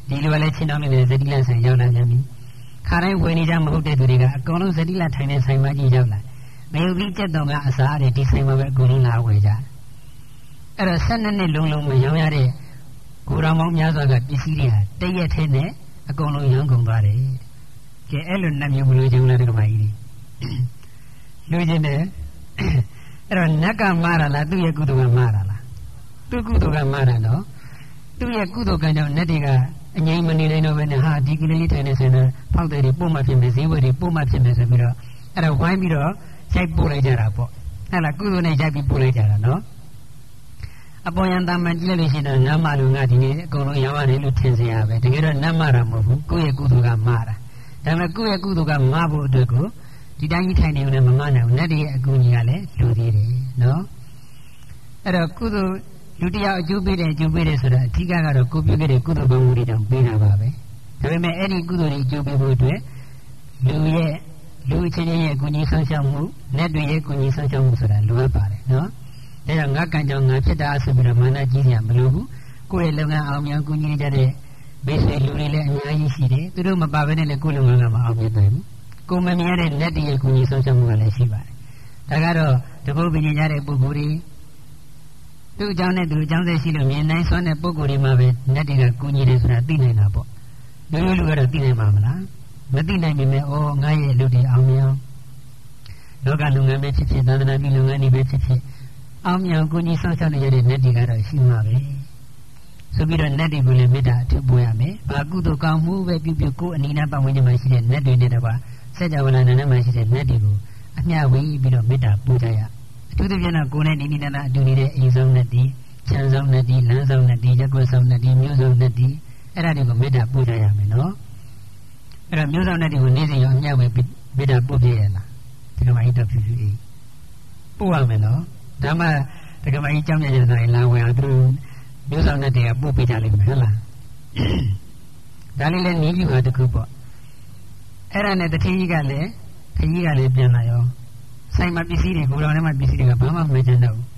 [SPEAKER 2] ဒီလိုလည်းချင်းအောင်နေတဲ့ဇတိလဆိုင်ရောက်လာကြပြီခါတိုင်းဝယ်နေကြမဟုတ်တဲ့သူတွေကအကုန်လုံးဇတိလထိုင်တဲ့ဆိုင်မှာကြီးရောက်လာမယုတ်ပြီးကြက်တော်ကအစားတဲ့ဒီဆိုင်မှာပဲအကုန်လုံးလာဝယ်ကြအဲ့တော့ဆက်နှစ်နှစ်လုံးလုံးမရောင်းရတဲ့ကိုရောင်မောင်းများစွာကပစ္စည်းတွေဟာတရက်ထဲနဲ့အကုန်လုံးရောင်းကုန်သွားတယ်ကဲအဲ့လိုနှမျိုးမလို့ခြင်းလားဒီကမကြီးလူချင်းတယ်အဲ့တော့နတ်ကမာတာလားသူ့ရဲ့ကုသိုလ်ကမာတာလားသူ့ကုသိုလ်ကမာတာနော်သူ့ရဲ့ကုသိုလ်ကံကြောင့်နတ်တွေကအငြိမ်မနေနိုင်တော့ဘဲနဲ့ဟာဒီကလေးလေးထိုင်နေစင်တော့ဖောက်တယ်တွေပို့မှဖြစ်မယ်ဈေးဝယ်တွေပို့မှဖြစ်မယ်ဆိုပြီးတော့အဲ့တော့ဝိုင်းပြီးတော့ရိုက်ပို့လိုက်ကြတာပေါ့ဟဲ့လားကုသိုလ်နဲ့ရိုက်ပြီးပို့လိုက်ကြတာနော်အပေါ်ယံတာမန်ကြည့်လို့ရှိရင်နတ်မလူငါဒီနေ့အကုန်လုံးရောင်းရတယ်လို့ထင်စရာပဲတကယ်တော့နတ်မတာမဟုတ်ဘူးကိုယ့်ရဲ့ကုသိုလ်ကမာတာဒါပေမဲ့ကိုယ့်ရဲ့ကုသိုလ်ကမာဖို့အတွက်ကိုဒီတိုင်းကြီးထိုင်နေုံနဲ့မမနိုင်ဘူးနတ်တွေရဲ့အကူအညီကလည်းလူသေးတယ်နော်အဲ့တော့ကုသိုလ်လူတယောက်အကျိုးပေးတယ်အကျိုးပေးတယ်ဆိုတာအဓိကကတော့ကိုပြုခဲ့တဲ့ကုသိုလ်ဘုံမူတွေတောင်ပေးတာပါပဲဒါပေမဲ့အဲ့ဒီကုသိုလ်တွေအကျိုးပေးဖို့အတွက်လူရဲ့လူချင်းချင်းရဲ့အကူအညီဆောင်ရှောက်မှုနတ်တွေရဲ့အကူအညီဆောင်ရှောက်မှုဆိုတာလိုအပ်ပါတယ်နော်ဒါကြောင့်ငါကံကြောင့်ငါဖြစ်တာဆိုပြီးတော့မာနကြီးစရာမလိုဘူးကိုယ့်ရဲ့လုပ်ငန်းအောင်မြင်ကူညီကြတဲ့မိတ်ဆွေလူတွေလည်းအများကြီးရှိတယ်သူတို့မပါဘဲနဲ့လည်းကိုယ့်လုပ်ငန်းကမအောင်မြင်နိုင်ဘူးကိုယ်မမြင်ရတဲ့နတ်တွေရဲ့ကူညီဆောင်ရှောက်မှုကလည်းရှိပါတယ်ဒါကတော့တပုတ်ပညာကြတဲ့ပုဂ္ဂိုလ်တွေသူ့အကြောင်းနဲ့သူ့အကြောင်းသက်ရှိလို့မြင်နိုင်စွမ်းတဲ့ပုဂ္ဂိုလ်တွေမှာပဲနတ်တွေကကူညီတယ်ဆိုတာသိနိုင်တာပေါ့လူလူလူကတော့သိနိုင်မှာမလားမသိနိုင်ပေမဲ့ဩငါရဲ့လူတွေအောင်မြင်အောင်လောကလုပ်ငန်းပဲဖြစ်ဖြစ်သာသနာ့လုပ်ငန်းတွေပဲဖြစ်ဖြစ်အောင်မြင်ကူညီဆောင်ရှောက်နေရတဲ့နတ်တွေကတော့ရှိမှာပဲဆိုပြီးတော့နတ်တွေကိုလည်းမေတ္တာအထူးပွေးရမယ်။ဘာကုသိုလ်ကောင်းမှုပဲပြုပြုကိုယ်အနိနာပတ်ဝန်းကျင်မှာရှိတဲ့နတ်တွေနဲ့တကွာစัจ java နာနဲ့မှာရှိတဲ့နတ်တွေကိုအမျှဝေပြီးတော့မေတ္တာပို့ကြရအထူးသဖြင့်တော့ကိုယ်နဲ့နိနိနာနာအတူနေတဲ့အိမ်ဆောင်နတ်တွေခြံဆောင်နတ်တွေလမ်းဆောင်နတ်တွေရက်ွက်ဆောင်နတ်တွေမြို့ဆောင်နတ်တွေအဲ့ဒါတွေကိုမေတ္တာပို့ကြရမယ်နော်။အဲ့တော့မြို့ဆောင်နတ်တွေကိုနေ့စဉ်ရောအမျှဝေမေတ္တာပို့ပြရလားဒီကမကြီးတော့ဖြူဖြူအေးပို့ရမယ်နော်။ဒါမှဒီကမကြီးကြောင်းမြတ်တဲ့လာဝင်အောင်သူမျိုးဆောင်တဲ့တွေကပို့ပေးကြလိမ့်မယ်ဟုတ်လားဒါလေးလည်းနီးပြီပါတခုပေါ့အဲ့ဒါနဲ့တထင်းကြီးကလည်းခကြီးကလည်းပြန်လာရောဆိုင်မှာပစ္စည်းတွေကိုတော်ထဲမှာပစ္စည်းတွေကဘာမှမကျန်တော့ဘူး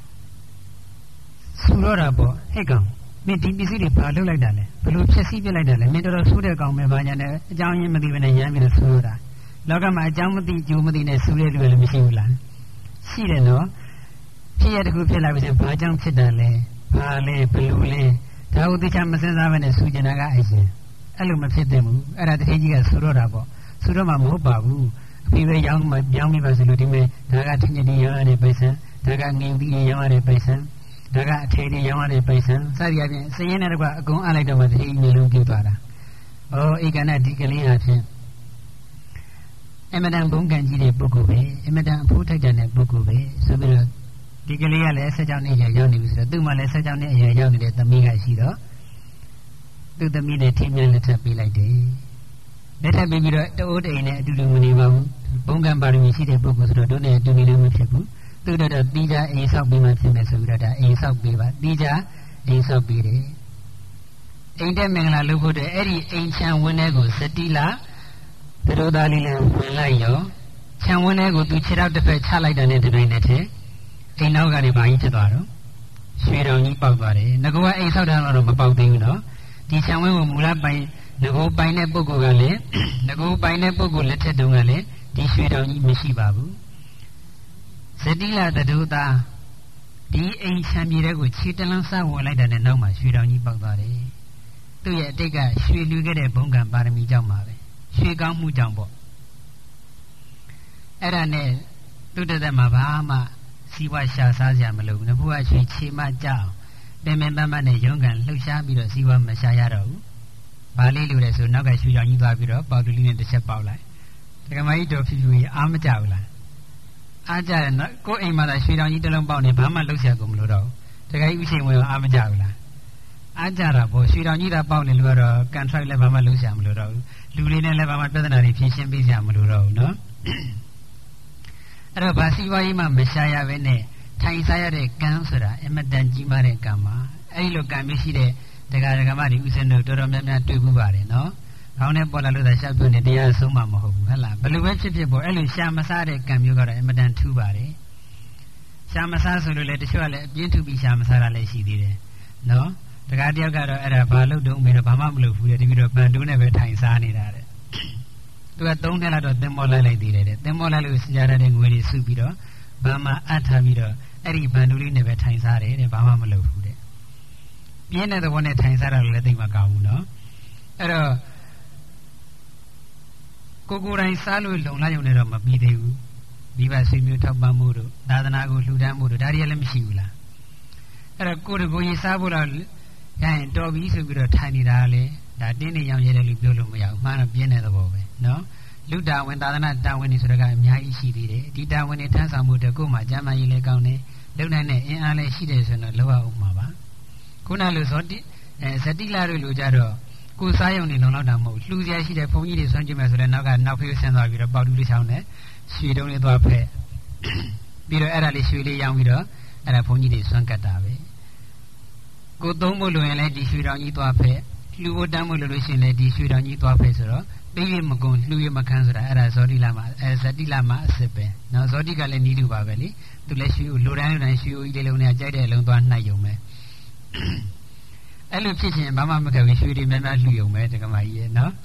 [SPEAKER 2] ဆူတော့တာပေါ့ဟဲ့ကောင်မင်းဒီပစ္စည်းတွေဘာလုပ်လိုက်တာလဲဘလို့ဖြည့်ဆည်းပြလိုက်တာလဲမင်းတော်တော်ဆိုးတဲ့ကောင်ပဲဘာညာနဲ့အကြောင်းရင်းမသိဘဲနဲ့ရမ်းပြီးတော့ဆူတော့တာလောကမှာအကြောင်းမသိကျိုးမသိနဲ့ဆူတဲ့လူလည်းမရှိဘူးလားရှိတယ်နော်ဖြစ်ရတခုဖြစ်လာပြီဆိုဘာကြောင့်ဖြစ်တာလဲဘာလဲဘလူလဲဒါဥတိချမစင်စားပဲနဲ့ဆူကျင်တာကအရှင်အဲ့လိုမဖြစ်သင့်ဘူးအဲ့ဒါတတိကြီးကဆူတော့တာပေါ့ဆူတော့မှမဟုတ်ပါဘူးအဖေပဲရောင်းမှပြောင်းမိပါဆိုလို့ဒီမဲ့ဒါကထင်ကြီးရောင်းရတဲ့ပိုက်ဆံဒါကငင်ပြီးရောင်းရတဲ့ပိုက်ဆံဒါကအထေတွေရောင်းရတဲ့ပိုက်ဆံစသည်အပြင်စရင်နဲ့တကွအကုန်အားလိုက်တော့မှတတိကြီးမျိုးလုံးပြုတ်သွားတာဩဧကနာဒီကလေးဟာဖြင့်အမတန်ဘုံကံကြီးတဲ့ပုဂ္ဂိုလ်ပဲအမတန်အဖိုးထိုက်တဲ့ပုဂ္ဂိုလ်ပဲဆိုပြီးတော့ဒီကလေးကလည်းဆက်ကြောင်းနေရရောက်နေပြီဆိုတော့သူ့မှာလည်းဆက်ကြောင်းနေအရာရောက်နေတဲ့သမီးကရှိတော့သူ့သမီးနဲ့ထိမြန်းလက်ထပ်ပေးလိုက်တယ်လက်ထပ်ပေးပြီးတော့တအိုးတိန်နဲ့အတူတူမနေပါဘူးဘုံကံပါရမီရှိတဲ့ပုဂ္ဂိုလ်ဆိုတော့တို့နဲ့အတူနေလို့မဖြစ်ဘူးသူတို့တော့တီးကြအိမ်ဆောက်ပြီးမှဖြစ်မယ်ဆိုပြီးတော့ဒါအိမ်ဆောက်ပေးပါတီးကြအိမ်ဆောက်ပေးတယ်အိမ်တက်မင်္ဂလာလုပ်ဖို့တဲ့အဲ့ဒီအိမ်ချမ်းဝင်းထဲကိုစတိလာသူတို့သားလေးလည်းဝင်လိုက်ရောချမ်းဝင်းထဲကိုသူခြေထောက်တစ်ဖက်ချလိုက်တဲ့တပိုင်းနဲ့တည်းအိမ်နောက်ကနေဘာကြီးဖြစ်သွားတော့ရွှေတောင်ကြီးပေါက်သွားတယ်ငကောကအိမ်ဆောက်တာတော့မပေါက်သေးဘူးနော်ဒီခြံဝင်းကိုမူလပိုင်ငကောပိုင်တဲ့ပုဂ္ဂိုလ်ကလည်းငကောပိုင်တဲ့ပုဂ္ဂိုလ်လက်ထက်တုန်းကလည်းဒီရွှေတောင်ကြီးမရှိပါဘူးဇတိလတတုသာဒီအိမ်ခြံမြေတဲ့ကိုခြေတလန်းစဝင်လိုက်တဲ့နောက်မှာရွှေတောင်ကြီးပေါက်သွားတယ်သူ့ရဲ့အတိတ်ကရွှေလူခဲ့တဲ့ဘုံကံပါရမီကြောင့်ပါပဲရွှေကောင်းမှုကြောင့်ပေါ့အဲ့ဒါနဲ့သူ့တက်မှာဘာမှစီဝါရှာစားကြမလို့ငဘွားရွှေချေမကြအောင်ပင်ပင်ပန်းပန်းနဲ့ရုံးကန်လှုပ်ရှားပြီးတော့စီဝါမရှာရတော့ဘူး။ဘာလေးလို့လဲဆိုနောက်ကရွှေရောင်ကြီးသွားပြီးတော့ပေါတူလီနဲ့တစ်ချက်ပေါက်လိုက်။ဒကမကြီးတော်ဖြူဖြူကြီးအားမကြဘူးလား။အားကြတယ်နော်ကိုယ်အိမ်မှာသာရွှေရောင်ကြီးတစ်လုံးပေါက်နေဘာမှလှုပ်ရှားကုန်မလို့တော့။ဒကကြီးဥရှင်ဝင်အားမကြဘူးလား။အားကြတာပေါ့ရွှေရောင်ကြီးသာပေါက်နေလို့ကတော့ contract လည်းဘာမှလှုပ်ရှားမလို့တော့ဘူး။လူတွေနဲ့လည်းဘာမှပြဿနာတွေဖြေရှင်းပေးကြမလို့တော့ဘူးနော်။အဲ့တော့ဗာစီဝါကြီးမှမရှာရပဲနဲ့ထိုင်စားရတဲ့ကံဆိုတာအမတန်ကြီးမားတဲ့ကံပါအဲ့ဒီလိုကံမျိုးရှိတဲ့တရားဒဂမတွေဥစဉ်တို့တော်တော်များများတွေ့ဘူးပါတယ်နော်ခေါင်းနဲ့ပေါ်လာလို့သာရှာပြုနေတရားဆုံးမှမဟုတ်ဘူးဟဲ့လားဘယ်လိုပဲဖြစ်ဖြစ်ပေါ့အဲ့လိုရှာမစားတဲ့ကံမျိုးကတော့အမတန်ထူးပါတယ်ရှာမစားဆိုလို့လေတချို့ကလည်းအပြင်းထူပြီးရှာမစားတာလည်းရှိသေးတယ်နော်တကားတယောက်ကတော့အဲ့ဒါဘာလို့တုံးပြီးတော့ဘာမှမလုပ်ဘူးတဲ့တပြီးတော့ဗန်တူးနဲ့ပဲထိုင်စားနေတာတဲ့သူကသုံးနှစ်လောက်တော့သင်္ဘောလိုက်လိုက်သေးတယ်တဲ့သင်္ဘောလိုက်လို့စကြရတဲ့ငွေတွေစုပြီးတော့ဘာမှအပ်ထားပြီးတော့အဲ့ဒီဗန်တူးလေးနဲ့ပဲထိုင်စားတယ်တဲ့ဘာမှမလုပ်ဘူးတဲ့ပြင်းတဲ့သဘောနဲ့ထိုင်စားတာလည်းသိမကောင်းဘူးနော်အဲ့တော့ကိုကိုယ်တိုင်စားလို့လုံလောက်ရုံနဲ့တော့မပြီးသေးဘူးမိဘဆွေမျိုးထောက်ပံ့မှုတို့သာသနာကိုလှူဒန်းမှုတို့ဒါတွေလည်းမရှိဘူးလားအဲ့တော့ကိုယ်တကိုယ်ရေးစားဖို့တော့ရရင်တော်ပြီဆိုပြီးတော့ထိုင်နေတာလေဒါတင်းနေရောင်ရဲတယ်လို့ပြောလို့မရဘူးမှန်တော့ပြင်းတဲ့သဘောပဲနော်လူတာဝန်သာသနာတာဝန်တွေဆိုတော့ကအများကြီးရှိသေးတယ်ဒီတာဝန်တွေထမ်းဆောင်မှုတကူမှကျမ်းမာရေးလည်းကောင်းတယ်လုံနိုင်တဲ့အင်အားလည်းရှိတယ်ဆိုတော့လောက်အောင်မှာပါခုနလိုဇောတိအဲဇတိလာတို့လိုကြတော့ကိုယ်စားရုံနေလုံလောက်တာမဟုတ်လှူစရာရှိတဲ့ဘုန်းကြီးတွေဆွမ်းကြည့်မယ်ဆိုတော့နောက်ကနောက်ဖေးဆင်းသွားပြီးတော့ပေါတူလေးချောင်းနဲ့ရွှေတုံးလေးသွားဖက်ပြီးတော့အဲ့ဒါလေးရွှေလေးရောင်းပြီးတော့အဲ့ဒါဘုန်းကြီးတွေဆွမ်းကတ်တာပဲကိုသုံးဖို့လိုရင်လည်းဒီရွှေတောင်ကြီးသွားဖက်လှူဖို့တမ်းဖို့လိုလို့ရှိရင်လည်းဒီရွှေတောင်ကြီးသွားဖက်ဆိုတော့ပေးရမကုန်လှူရမခန်းဆိုတာအဲ့ဒါဇောတိလာမှာအဲဇတိလာမှာအစ်စ်ပဲနော်ဇောတိကလည်းနီးတူပါပဲလေသူလည်းရွှေကိုလိုတိုင်းလိုတိုင်းရွှေဦးကြီးလေးလုံးနဲ့ကြိုက်တဲ့အလုံးသွားနှိုက်ယုံပဲအဲ့လိုဖြစ်ရင်ဘာမှမခဲ့ဘူးရွှေတွေများများလှူယုံပဲတက္ကမကြီးရဲ့နော်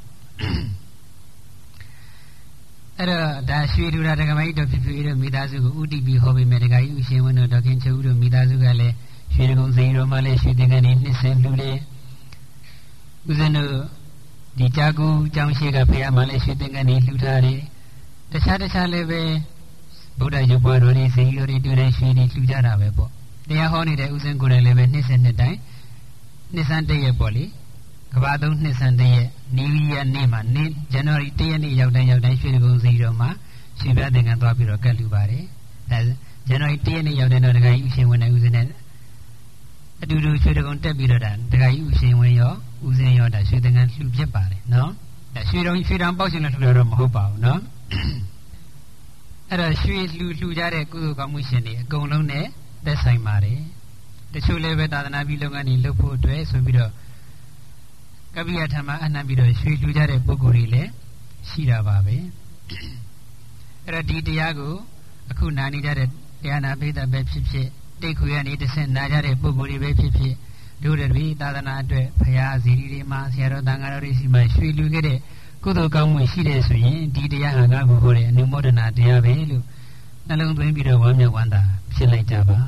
[SPEAKER 2] အဲ့တော့ဒါရွှေထူတာတက္ကမကြီးတို့ဖြစ်ဖြစ်တို့မိသားစုကိုဥတီပြီးဟောပေးမယ်တက္ကကြီးဥရှင်ဝင်းတို့ဒေါခင်ချုပ်တို့မိသားစုကလည်းရွှေကုံစိန်တော်မှလည်းရွှေသင်္ကန်းတွေနှစ်ဆင်လှူလေဦးဇင်းတို့ဒီကြာကူကျောင်းရှိကဖခင်မှလည်းရွှေသင်္ကန်းတွေလှူထားတယ်တခြားတခြားလည်းပဲဗုဒ္ဓရုပ်ပွားတော်တွေစိန်တော်တွေတွေ့တဲ့ရွှေတွေလှူကြတာပဲပေါ့တရားဟောနေတဲ့ဦးဇင်းကိုယ်တိုင်လည်းပဲနှစ်ဆက်နှစ်တိုင်းနှစ်ဆန်းတရက်ပေါ့လေကဘာသုံးနှစ်ဆန်းတရက်နီးရီးရနေ့မှာနေ့ဇန်နဝါရီတရက်နေ့ရောက်တိုင်းရောက်တိုင်းရွှေကုံစိန်တော်မှာရွှေပြသင်္ကန်းသွားပြီးတော့ကတ်လှူပါတယ်ဒါဇန်နဝါရီတရက်နေ့ရောက်တဲ့တော့တခါကြီးဥရှင်ဝင်တဲ့ဦးဇင်းနဲ့အတူတူရွှေကုံတက်ပြီးတော့ဒါတခါကြီးဥရှင်ဝင်ရောဦးဇင်းရောဒါရွှေသင်္ကန်းလှူဖြစ်ပါတယ်နော်ဒါရွှေတော်ရွှေတောင်ပေါက်ရှင်လည်းလှူတော့မဟုတ်ပါဘူးနော်အဲ့တော့ရွှေလှူလှူကြတဲ့ကုသိုလ်ကောင်းမှုရှင်တွေအကုန်လုံးနဲ့သက်ဆိုင်ပါတယ်တချို့လည်းပဲသာသနာပြုလုပ်ငန်းတွေလုပ်ဖို့အတွက်ဆိုပြီးတော့ကပ္ပိယဓမ္မအနှံပြီးတော့ရွှေလှူကြတဲ့ပုဂ္ဂိုလ်တွေလည်းရှိတာပါပဲအဲ့တော့ဒီတရားကိုအခုနာနေကြတဲ့တရားနာပိဋကပဲဖြစ်ဖြစ်တိတ်ခွေကနေတဆင့်နာကြတဲ့ပုဂ္ဂိုလ်တွေပဲဖြစ်ဖြစ်တို့တွေသာသနာအတွက်ဘုရားဇီတိတွေမှာဆရာတော်တန်ခါတော်တွေရှိမှရွှေလှူခဲ့တဲ့ကုသိုလ်ကောင်းမှုရှိတယ်ဆိုရင်ဒီတရားဟာငါ့ကိုဟောတဲ့အနုမောဒနာတရားပဲလို့နှလုံးသွင်းပြီးတော့ဝမ်းမြောက်ဝမ်းသာဖြစ်လိုက်ကြပါ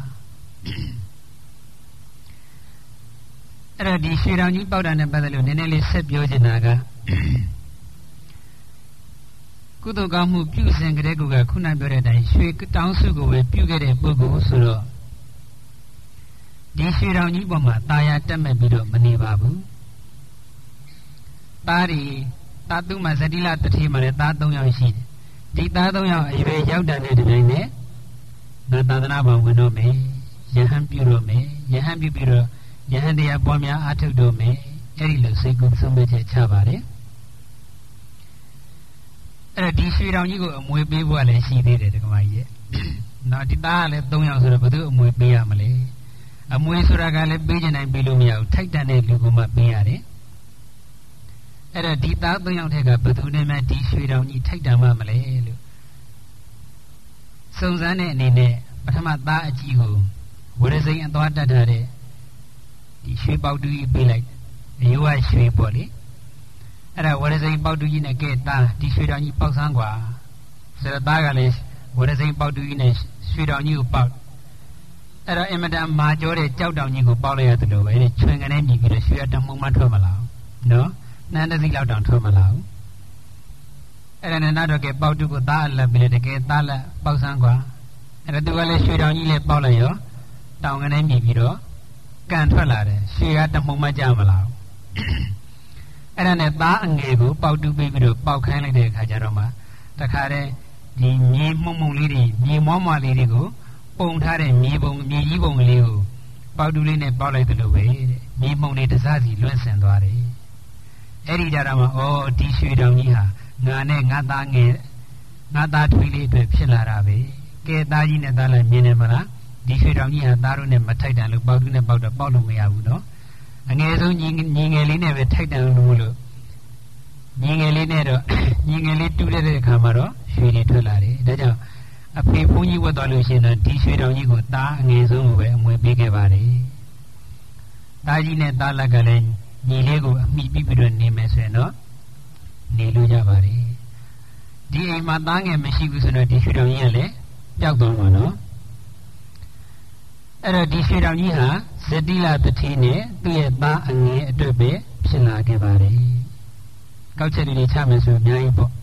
[SPEAKER 2] အဲ့တော့ဒီရွှေတောင်ကြီးပေါက်တာနဲ့ပတ်သက်လို့နည်းနည်းလေးဆက်ပြောချင်တာကကုသိုလ်ကောင်းမှုပြုစဉ်ကလေးကခုနပြောတဲ့အတိုင်းရွှေတောင်စုကိုပဲပြုခဲ့တဲ့ပုဂ္ဂိုလ်ဆိုတော့ဒီရွှေတောင်ကြီးပေါ်မှာตาရတက်မဲ့ပြီးတော့မနေပါဘူးသားတွေသားသူမှဇတိလတတိမှာလည်းသားသုံးယောက်ရှိတယ်ဒီသားသုံးယောက်အရွယ်ရောက်တဲ့တတိုင်းနဲ့ငါသာသနာ့ဘောင်ဝင်တော့မယ်ယဟန်ပြုတော့မယ်ယဟန်ပြုပြီးတော့ယဟန်တရားပွားများအားထုတ်တော့မယ်အဲ့ဒီလိုစိတ်ကူးဆုံးဖြတ်ချက်ချပါတယ်အဲ့ဒီရွှေတောင်ကြီးကိုအမွေပေးဖို့လည်းရှိသေးတယ်တက္ကမကြီးရဲ့နော်ဒီသားကလည်းသုံးယောက်ဆိုတော့ဘယ်သူအမွေပေးရမလဲအမွေဆိုတာကလည်းပေးချင်တိုင်းပေးလို့မရဘူးထိုက်တန်တဲ့လူကမှပေးရတယ်အဲ့ဒါဒီသားသုံးယောက်ထက်ကဘယ်သူနဲ့မှဒီရွှေတောင်ကြီးထိုက်တန်မှမလဲလို့စုံစမ်းတဲ့အနေနဲ့ပထမသားအကြီးကိုဝရစိန်အသွားတတ်ထားတဲ့ဒီရွှေပေါတူကြီးပေးလိုက်အယိုးကရွှေပေါ့လေအဲ့ဒါဝရစိန်ပေါတူကြီးနဲ့ကဲသားဒီရွှေတောင်ကြီးပေါက်ဆန်းกว่าဆိုတော့သားကလည်းဝရစိန်ပေါတူကြီးနဲ့ရွှေတောင်ကြီးကိုပေါက်အဲ့တော့အင်မတန်မာကျောတဲ့ကြောက်တောင်ကြီးကိုပေါက်လိုက်ရတယ်လို့ပဲဒီချွင်ကနေမြည်ပြီးတော့ရွှေရတမှုံမှထွက်မလာဘူးနော်နန်းတသိလောက်တောင်ထွက်မလာဘူးအဲ့ဒါနဲ့နောက်တော့ကဲပေါတူကိုသားအလက်ပြီးတကယ်သားလက်ပေါက်ဆန်းกว่าအဲ့ဒါသူကလည်းရွှေတောင်ကြီးလည်းပေါက်လိုက်ရောတောင်ကနေမြည်ပြီးတော့ကန်ထွက်လာတယ်ရွှေကတမှုံမှကြမလာဘူးအဲ့ဒါနဲ့သားအငယ်ကိုပေါတူပေးပြီးတော့ပေါက်ခိုင်းလိုက်တဲ့အခါကျတော့မှတခါတည်းဒီမြေမှုံမှုံလေးတွေမြေမောမွားလေးတွေကိုပုံထားတဲ့မြေပုံမြေကြီးပုံလေးကိုပေါတူလေးနဲ့ပေါက်လိုက်တယ်လို့ပဲတဲ့မြေပုံလေးတစစီလွင့်ဆင်သွားတယ်အဲ့ဒီကြတော့မှဩဒီရွှေတောင်ကြီးဟာငါနဲ့ငါသားငယ်ငါသားထွေးလေးအတွက်ဖြစ်လာတာပဲကဲသားကြီးနဲ့သားလည်းမြင်နေမလားဒီရွှေတောင်ကြီးဟာသားတို့နဲ့မထိုက်တန်လို့ပေါတူနဲ့ပေါက်တော့ပေါက်လို့မရဘူးနော်အငယ်ဆုံးညီညီငယ်လေးနဲ့ပဲထိုက်တန်လို့လို့ညီငယ်လေးနဲ့တော့ညီငယ်လေးတူတဲ့အခါမှာတော့ရွှေတွေထွက်လာတယ်ဒါကြောင့်အဖေဘုန်းကြီးဝတ်တော်လို့ရှိရင်တော့ဒီရွှေတောင်ကြီးကိုသားအငယ်ဆုံးကိုပဲအမွေပေးခဲ့ပါတယ်သားကြီးနဲ့သားလက်ကလည်းညီလေးကိုအမိပြီးပြီးတော့နေမယ်ဆိုရင်တော့နေလို့ရပါတယ်ဒီအိမ်မှာသားငယ်မရှိဘူးဆိုတော့ဒီရွှေတောင်ကြီးကလည်းပျောက်သွားမှာနော်အဲ့တော့ဒီရွှေတောင်ကြီးဟာဇတိလတတိနဲ့သူ့ရဲ့သားအငယ်အတွက်ပဲဖြစ်လာခဲ့ပါတယ်ကောက်ချက်တွေချမယ်ဆိုအများကြီးပေါ့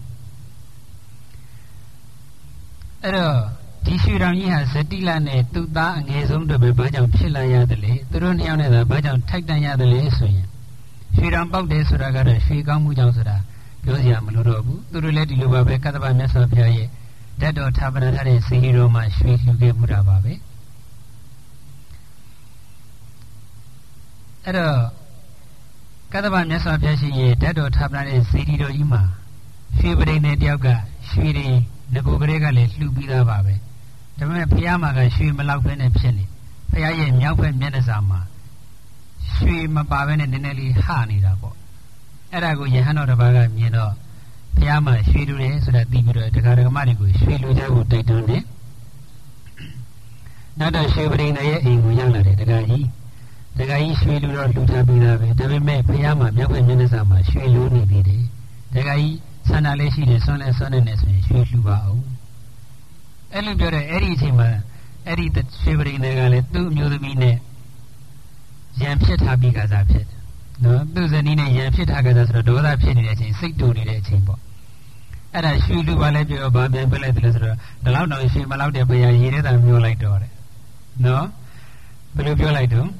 [SPEAKER 2] အဲ့တော့ဒီရွှေတောင်ကြီးဟာဇတိလနဲ့သူ့သားအငယ်ဆုံးအတွက်ပဲဘာကြောင့်ဖြစ်လာရတယ်လဲသူတို့နှစ်ယောက်နဲ့သာဘာကြောင့်ထိုက်တန်ရတယ်လဲဆိုရင်ရွှေတောင်ပေါက်တယ်ဆိုတာကတော့ရွှေကောင်းမှုကြောင့်ဆိုတာပြောစရာမလိုတော့ဘူးသူတို့လည်းဒီလိုပါပဲကတ္တဗမြတ်စွာဘုရားရဲ့ဓာတ်တော်ထာပနာထားတဲ့စေတီတော်မှာရွှေလှူခဲ့မှုတာပါပဲအဲ့တော့ကတ္တဗမြတ်စွာဘုရားရှင်ရဲ့ဓာတ်တော်ထာပနာတဲ့စေတီတော်ကြီးမှာရွှေပရိနေတယောက်ကရွှေတွေငကိုကလေးကလည်းလှူပြီးသားပါပဲဒါပေမဲ့ဘုရားမှာကရွှေမလောက်ပဲနဲ့ဖြစ်နေဘုရားရဲ့မြောက်ဘက်မျက်နှာစာမှာရွှေမပါပဲနဲ့နည်းနည်းလေးဟနေတာပေါ့အဲ့ဒါကိုယဟန်တော်တစ်ပါးကမြင်တော့ဘုရားမှာရွှေလူတယ်ဆိုတာသိပြီးတော့တရားဓမ္မတွေကိုရွှေလူကြဖို့တိုက်တွန်းတယ်နောက်တော့ရွှေပရိနေရဲ့အိမ်ကိုရောက်လာတယ်တရားကြီးတရားကြီးရွှေလူတော့လှူထားပြီးသားပဲဒါပေမဲ့ဘုရားမှာမြောက်ဘက်မျက်နှာစာမှာရွှေလူနေသေးတယ်တရားကြီးဆန္ဒလေးရှိတယ်ဆွမ်းလဲဆွမ်းနေတယ်ဆိုရင်ရွှေလှူပါအောင်အဲ့လိုပြောတဲ့အဲ့ဒီအချိန်မှာအဲ့ဒီရွှေပရိနေကလည်းသူ့အမျိုးသမီးနဲ့ရံဖြစ်ထားပြီးကစားဖြစ်တယ်နော်သူ့ဇနီးနဲ့ရံဖြစ်ထားကြတာဆိုတော့ဒေါသဖြစ်နေတဲ့အချိန်စိတ်တူနေတဲ့အချိန်ပေါ့အဲ့ဒါရွှေလူပါလဲပြောဘာပြန်ပြလိုက်တယ်လဲဆိုတော့ဒီလောက်တောင်ရွှေမလောက်တဲ့ဘုရားရေထဲသာမျိုးလိုက်တော့တယ်နော်ဘယ်လိုပြောလိုက်တော့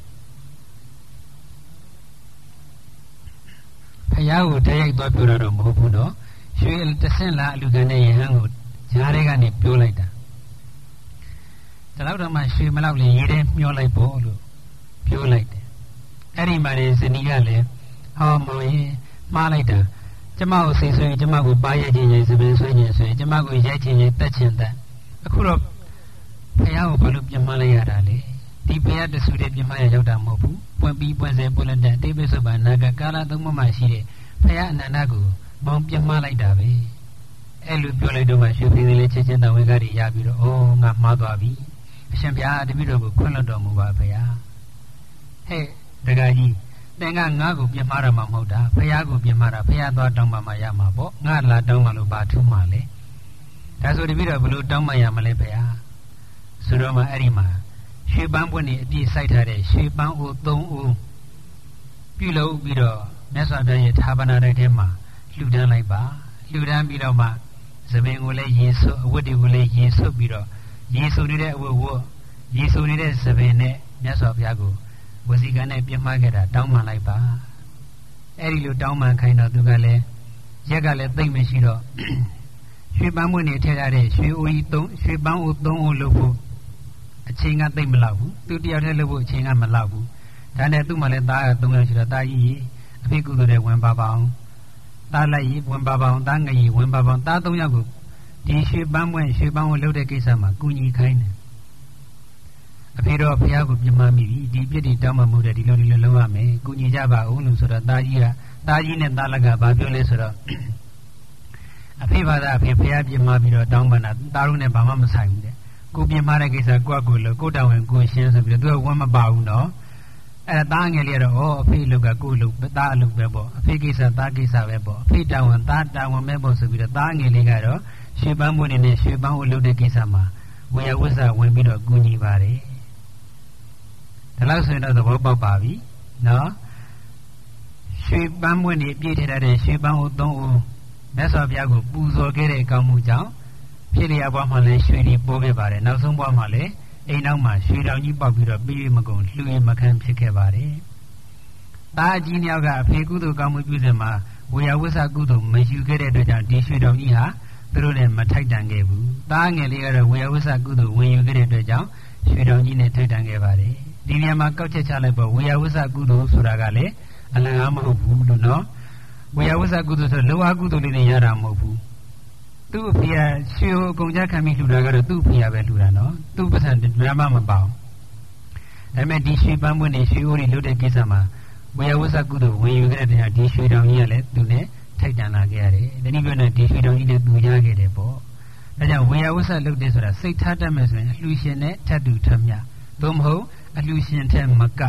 [SPEAKER 2] ဘုရားကိုတရိုက်သွားပြောတော့မဟုတ်ဘူးနော်ရွှေတဆင့်လားအလူခံတဲ့ယဟန်ကိုဂျားတွေကနေပြောလိုက်တာဒီလောက်တော့မှရွှေမလောက်လေရေထဲမျောလိုက်ဖို့လို့ပြောလိုက်တယ်အဲ့ဒီမှာနေဇနီးကလည်းဟောမောင်ရင်မှားလိုက်တာကျမကိုစိတ်ဆိုရင်ကျမကိုပါရိုက်ခြင်းရင်စပင်းဆွေးခြင်းဆိုရင်ကျမကိုရိုက်ခြင်းရင်တက်ခြင်းတက်အခုတော့ဘုရားကိုဘာလို့ပြမလိုက်ရတာလဲဒီဘုရားတဆူတဲ့ပြမရရောက်တာမဟုတ်ဘူးပွင့်ပြီးပွင့်စေပွင့်လက်တဲ့အတိပိစုပ္ပန်နာကကာလသုံးပါးမှရှိတဲ့ဘုရားအနန္တကိုမောင်ပြမလိုက်တာပဲအဲ့လိုပြောလိုက်တော့မှရွှေပြည်သေးလေးချက်ချင်းတော်ဝေကတွေရပြီးတော့အော်ငါမှားသွားပြီအရှင်ဘုရားတပည့်တော်ကိုခွင့်လွှတ်တော်မူပါဘုရားဟဲ့တခါကြီးသင်ကငါ့ကိုပြမှားတာမှမဟုတ်တာဘုရားကိုပြမှားတာဘုရားသွားတောင်းမှမှရမှာပေါ့ငါလာတောင်းမှလို့ဘာထူးမှလဲဒါဆိုတပည့်တော်ဘလို့တောင်းမှရမလဲဘုရားဆိုတော့မှအဲ့ဒီမှာရွှေပန်းပွင့်နေအပြည့်စိုက်ထားတဲ့ရွှေပန်းအိုသုံးအိုပြုလုပ်ပြီးတော့မြတ်စွာဘုရားရဲ့ဌာပနာတိုက်ထဲမှာလှူဒန်းလိုက်ပါလှူဒန်းပြီးတော့မှသပင်ကိုလည်းရေဆုပ်အဝတ်တွေကိုလည်းရေဆုပ်ပြီးတော့ရေဆုပ်နေတဲ့အဝတ်ဝတ်ရေဆုပ်နေတဲ့သပင်နဲ့မြတ်စွာဘုရားကိုဝစီကံနဲ့ပြမှားခဲ့တာတောင်းပန်လိုက်ပါအဲ့ဒီလိုတောင်းပန်ခိုင်းတော့သူကလည်းရက်ကလည်းသိမ့်မရှိတော့ရွှေပန်းမွေးနေထည့်ထားတဲ့ရွှေအိုကြီးသုံးရွှေပန်းအိုသုံးအိုလို့ဖို့အချိန်ကသိမ့်မလောက်ဘူးသူတယောက်တည်းလို့ဖို့အချိန်ကမလောက်ဘူးဒါနဲ့သူ့မှာလည်းသားရသုံးယောက်ရှိတော့သားကြီးအဖေကုသိုလ်တဲ့ဝင်ပါပါအောင်သားလိုက်ကြီးဝင်ပါပါအောင်သားငယ်ကြီးဝင်ပါပါအောင်သားသုံးယောက်ကိုဒီရွှေပန်းမွေးရွှေပန်းကိုလှုပ်တဲ့ကိစ္စမှာကူညီခိုင်းတယ်အဖေတော့ဘုရားကိုပြမမိပြီဒီပြစ်တွေတောင်းမှမဟုတ်တဲ့ဒီလိုဒီလိုလုံးရမယ်ကုညီကြပါဦးလို့ဆိုတော့သားကြီးကသားကြီးနဲ့သားလက်ကဘာပြောလဲဆိုတော့အဖေဘာသာအဖေဘုရားပြမပြီးတော့တောင်းပန်တာသားတို့နဲ့ဘာမှမဆိုင်ဘူးတဲ့ကိုပြမတဲ့ကိစ္စကိုယ့်ကိုယ်လို့ကိုတောင်းဝင်ကိုရှင်းဆိုပြီးတော့သူကဝမ်းမပါဘူးနော်အဲ့ဒါသားငယ်လေးကတော့ဩအဖေလုကကိုလုသားအလုပဲပေါ့အဖေကိစ္စသားကိစ္စပဲပေါ့အဖေတောင်းဝင်သားတောင်းဝင်ပဲပေါ့ဆိုပြီးတော့သားငယ်လေးကတော့ရွှေပန်းမွေးနေတဲ့ရွှေပန်းကိုလုတဲ့ကိစ္စမှာဝေယဝိဇ္ဇဝင်ပြီးတော့ကူညီပါတယ်ဒါလို့ဆိုရင်တော့သဘောပေါက်ပါပြီနော်ရွှေပန်းမွေးနေပြည့်ထည့်ထားတဲ့ရွှေပန်းကိုသုံးဦးမြတ်စွာဘုရားကိုပူဇော်ခဲ့တဲ့အကောင်းမှုကြောင့်ဖြစ်လျာဘွားမှလည်းရွှေတွေပိုးခဲ့ပါတယ်နောက်ဆုံးဘွားမှလည်းအိမ်နောက်မှာရွှေတောင်ကြီးပေါက်ပြီးတော့ပြီးမကုန်လှူရင်မခံဖြစ်ခဲ့ပါတယ်သားအကြီးနှစ်ယောက်ကအဖေကုသိုလ်ကောင်းမှုပြုစဉ်မှာဝေယဝိဇ္ဇကုသိုလ်မယူခဲ့တဲ့အတွက်ကြောင့်ဒီရွှေတောင်ကြီးဟာသူတို့နဲ့မထိုက်တန်ခဲ့ဘူးသားငယ်လေးကတော့ဝေယဝိဇ္ဇကုသိုလ်ဝင်ယူခဲ့တဲ့အတွက်ကြောင့်ရွှေတောင်ကြီးနဲ့ထိုက်တန်ခဲ့ပါတယ်ဒီနေရာမှာကောက်ချက်ချလိုက်ပေါ့ဝေယဝိဇ္ဇကုသိုလ်ဆိုတာကလည်းအလံအားမဟုတ်ဘူးလို့နော်ဝေယဝိဇ္ဇကုသိုလ်ဆိုလောဘကုသိုလ်လေးနဲ့ရတာမဟုတ်ဘူးသူ့အဖေကရွှေကိုအကုန်ကြခံပြီးလှူတာကတော့သူ့အဖေကပဲလှူတာနော်သူ့ပတ်စံဓမ္မမပေါအောင်ဒါပေမဲ့ဒီရွှေပန်းပွင့်နေရွှေအိုးတွေလှုပ်တဲ့ကိစ္စမှာဝေယဝိဇ္ဇကုသိုလ်ဝင်ယူခဲ့တဲ့တရားဒီရွှေတောင်ကြီးကလည်းသူနဲ့ထိုက်တန်လာခဲ့ရတယ်တနည်းပြောရင်ဒီရွှေတောင်ကြီးနဲ့သူရခဲ့တယ်ပေါ့ဒါကြောင့်ဝေယဝိဇ္ဇလှုပ်တယ်ဆိုတာစိတ်ထားတတ်မယ်ဆိုရင်အလှူရှင်နဲ့ထပ်တူထပ်မျှသို့မဟုတ်အလှူရှင်ထက်မက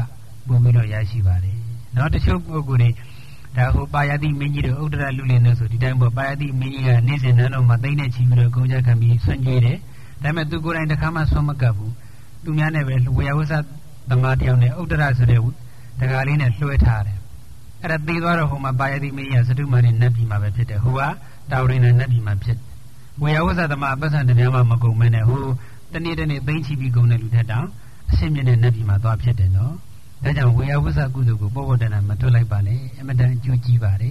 [SPEAKER 3] ပုံပြီးတော့ရရှိပါတယ်နော်တချို့ပုဂ္ဂိုလ်တွေဒါဟိုပါယတိမင်းကြီးတို့ဥဒ္ဒရလူလင်တို့ဆိုဒီတိုင်းပေါ့ပါယတိမင်းကြီးကနေ့စဉ်နန်းတော်မှာသိမ့်နဲ့ချီပြီးတော့ဂုဏ်ကြခံပြီးဆွံ့ကြွေးတယ်ဒါပေမဲ့သူကိုယ်တိုင်တစ်ခါမှဆွံ့မကပ်ဘူးသူများနဲ့ပဲဝေယဝဆသမားတယောက်နဲ့ဥဒ္ဒရဆိုတဲ့တကားလေးနဲ့လွှဲထားတယ်အဲ့ဒါသိသွားတော့ဟိုမှာပါယတိမင်းကြီးကစတုမာနဲ့နတ်ပြည်မှာပဲဖြစ်တယ်ဟိုကတာဝရိနဲ့နတ်ပြည်မှာဖြစ်ဝေယဝဆသမားပတ်စံတရားမှမကုန်မဲနဲ့ဟိုတနေ့တနေ့သိမ့်ချီပြီးဂုဏ်တဲ့လူထက်တောင်အရှင်းမြင့်တဲ့နတ်ပြည်မှာသွားဖြစ်တယ်နော်ဒါကြောင့်ဝေယဝဆကုသိုလ်ကိုပေါ်ပေါ်တန်တန်မတွက်လိုက်ပါနဲ့အမတန်အကျိုးကြီးပါတယ်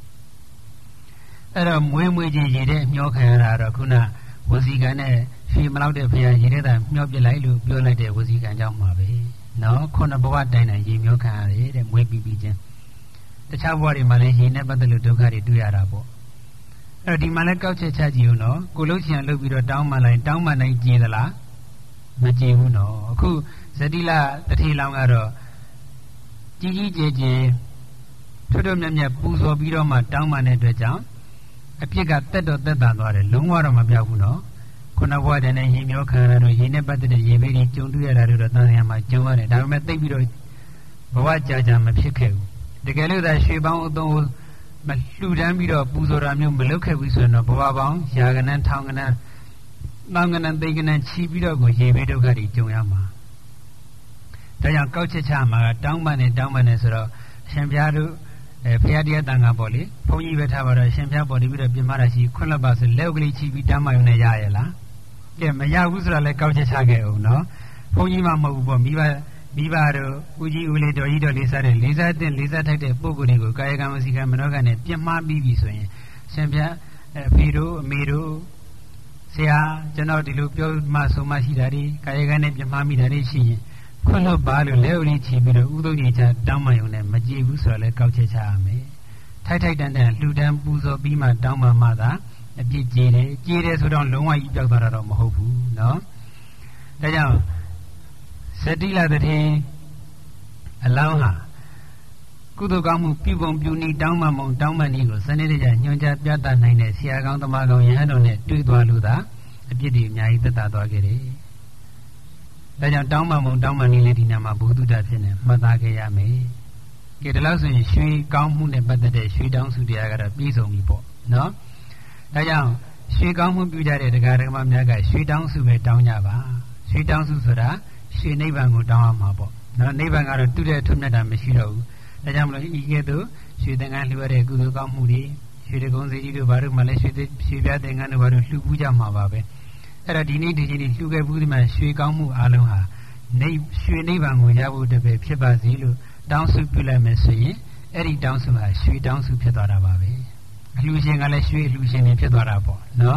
[SPEAKER 3] အဲ့တော့မွေးမွေးကြီးရည်တဲ့မျောခံရတာတော့ခုနဝစီကံနဲ့ရွှေမလောက်တဲ့ဖရာရည်တဲ့တာမျောပြလိုက်လို့ပြောလိုက်တဲ့ဝစီကံကြောင့်မှာပဲနော်ခုနဘဝတိုင်းတိုင်းရည်မျောခံရတယ်တဲ့မွေးပြီးပြီးချင်းတခြားဘဝတွေမှာလည်းရည်နဲ့ပတ်သက်လို့ဒုက္ခတွေတွေ့ရတာပေါ့အဲ့တော့ဒီမှာလည်းကောက်ချက်ချကြည့်ဦးနော်ကိုလှုပ်ချင်လှုပ်ပြီးတော့တောင်းမှလိုက်တောင်းမှနိုင်ကြည်သလားမကြည်ဘူးနော်အခုဇတိလတထေလောင်ကတော့ကြီးကြီးကျယ်ကျယ်ထွတ်ထွတ်မြတ်မြတ်ပူဇော်ပြီးတော့မှတောင်းမှတဲ့အတွက်ကြောင့်အပြစ်ကတက်တော့တက်တာသွားတယ်လုံးဝတော့မပြောက်ဘူးနော်ခုနဘဝတည်းနဲ့ရေမျောခံရတော့ရေနဲ့ပတ်သက်တဲ့ရေဘေးကြီးကြုံတွေ့ရတာတို့တော့တန်ဆရာမှာကြုံရတယ်ဒါပေမဲ့သိပြီးတော့ဘဝကြာကြာမဖြစ်ခဲ့ဘူးတကယ်လို့သာရွှေပေါင်းအသုံးမလှူဒန်းပြီးတော့ပူဇော်တာမျိုးမလုပ်ခဲ့ဘူးဆိုရင်တော့ဘဝပေါင်းရာကနန်းထောင်ကနန်းတောင်ကနန်းသိကနန်းချီပြီးတော့ကိုရေဘေးဒုက္ခတွေကြုံရမှာဒါကြောင့်ကောက်ချက်ချမှာကတောင်းပန်နေတောင်းပန်နေဆိုတော့ရှင်ဘုရားတို့အဲဘုရားတရားတန်ခါပေါ့လေဘုန်းကြီးပဲထားပါတော့ရှင်ဘုရားပေါ်တပြီးတော့ပြင်မတာရှိခွန်းလက်ပါဆိုလက်ကလေးချီပြီးတမ်းမယုံနဲ့ရရလားကဲမရဘူးဆိုတော့လည်းကောက်ချက်ချခဲ့အောင်နော်ဘုန်းကြီးမှမဟုတ်ဘူးပေါ့မိဘမိဘတို့ဦးကြီးဦးလေးတော်ကြီးတော်လေးစားတဲ့လေးစားတဲ့လေးစားထိုက်တဲ့ပုဂ္ဂိုလ်တွေကိုကာယကံဝစီကံမနောကံနဲ့ပြင်းမှားပြီးပြီဆိုရင်ရှင်ဘုရားအဖေတို့အမေတို့ဆရာကျွန်တော်ဒီလိုပြောမှဆိုမှရှိတာဒီကာယကံနဲ့ပြင်းမှားမိတာတွေရှိရင်ခွန်းလို့ပါလို့လက်ဦးလေးချီပြီးတော့ဥဒုကြီးချတောင်းမှယုံနဲ့မကြည့်ဘူးဆိုတော့လည်းကောက်ချက်ချရမယ်ထိုက်ထိုက်တန်တန်လှူဒန်းပူဇော်ပြီးမှတောင်းမှမှသာအပြစ်ကြေတယ်ကြေတယ်ဆိုတော့လုံးဝကြီးပြောက်သွားတာတော့မဟုတ်ဘူးနော်ဒါကြောင့်ဇတိလတထေအလောင်းဟာကုသိုလ်ကောင်းမှုပြုပုံပြုနည်းတောင်းမှမုံတောင်းမှနည်းကိုစနစ်တကျညွှန်ကြားပြသနိုင်တဲ့ဆရာကောင်းသမားကောင်းယဟန်တို့နဲ့တွေ့သွားလို့သာအပြစ်တွေအများကြီးသက်သာသွားခဲ့တယ်ဒါကြောင့်တောင်းမှမုံတောင်းမှနည်းလေးဒီနာမှာဘုသူတ္တဖြစ်နေမှတ်သားခဲ့ရမယ်ကဲဒီလောက်ဆိုရင်ရွှေကောင်းမှုနဲ့ပတ်သက်တဲ့ရွှေတောင်းစုတရားကတော့ပြည့်စုံပြီပေါ့နော်ဒါကြောင့်ရွှေကောင်းမှုပြုကြတဲ့တရားဓမ္မများကရွှေတောင်းစုပဲတောင်းကြပါရွှေတောင်းစုဆိုတာရွှေနိဗ္ဗာန်ကိုတောင်းရမှာပေါ့နော်နိဗ္ဗာန်ကတော့တူတဲ့ထွတ်မြတ်တာမရှိတော့ဘူးဒါကြောင့်မလို့ဤကဲ့သို့ရွှေသင်္ကန်းလှူရတဲ့ကုသိုလ်ကောင်းမှုတွေရွှေတကုံစီကြီးတို့ဘာလို့မှလည်းရွှေရွှေပြသင်္ကန်းတို့ဘာလို့လှူပူးကြမှာပါပဲအဲ့ဒါဒီနေ့ဒီချိန်ဒီလှူခဲ့ဘူးဒီမှာရွှေကောင်းမှုအလုံးဟာနေရွှေနိဗ္ဗာန်ကိုရဖို့တပည့်ဖြစ်ပါစေလို့တောင်းစုပြုလိုက်မယ်ဆိုရင်အဲ့ဒီတောင်းစုဟာရွှေတောင်းစုဖြစ်သွားတာပါပဲအလှူရှင်ကလည်းရွှေအလှူရှင်တွေဖြစ်သွားတာပေါ့နော်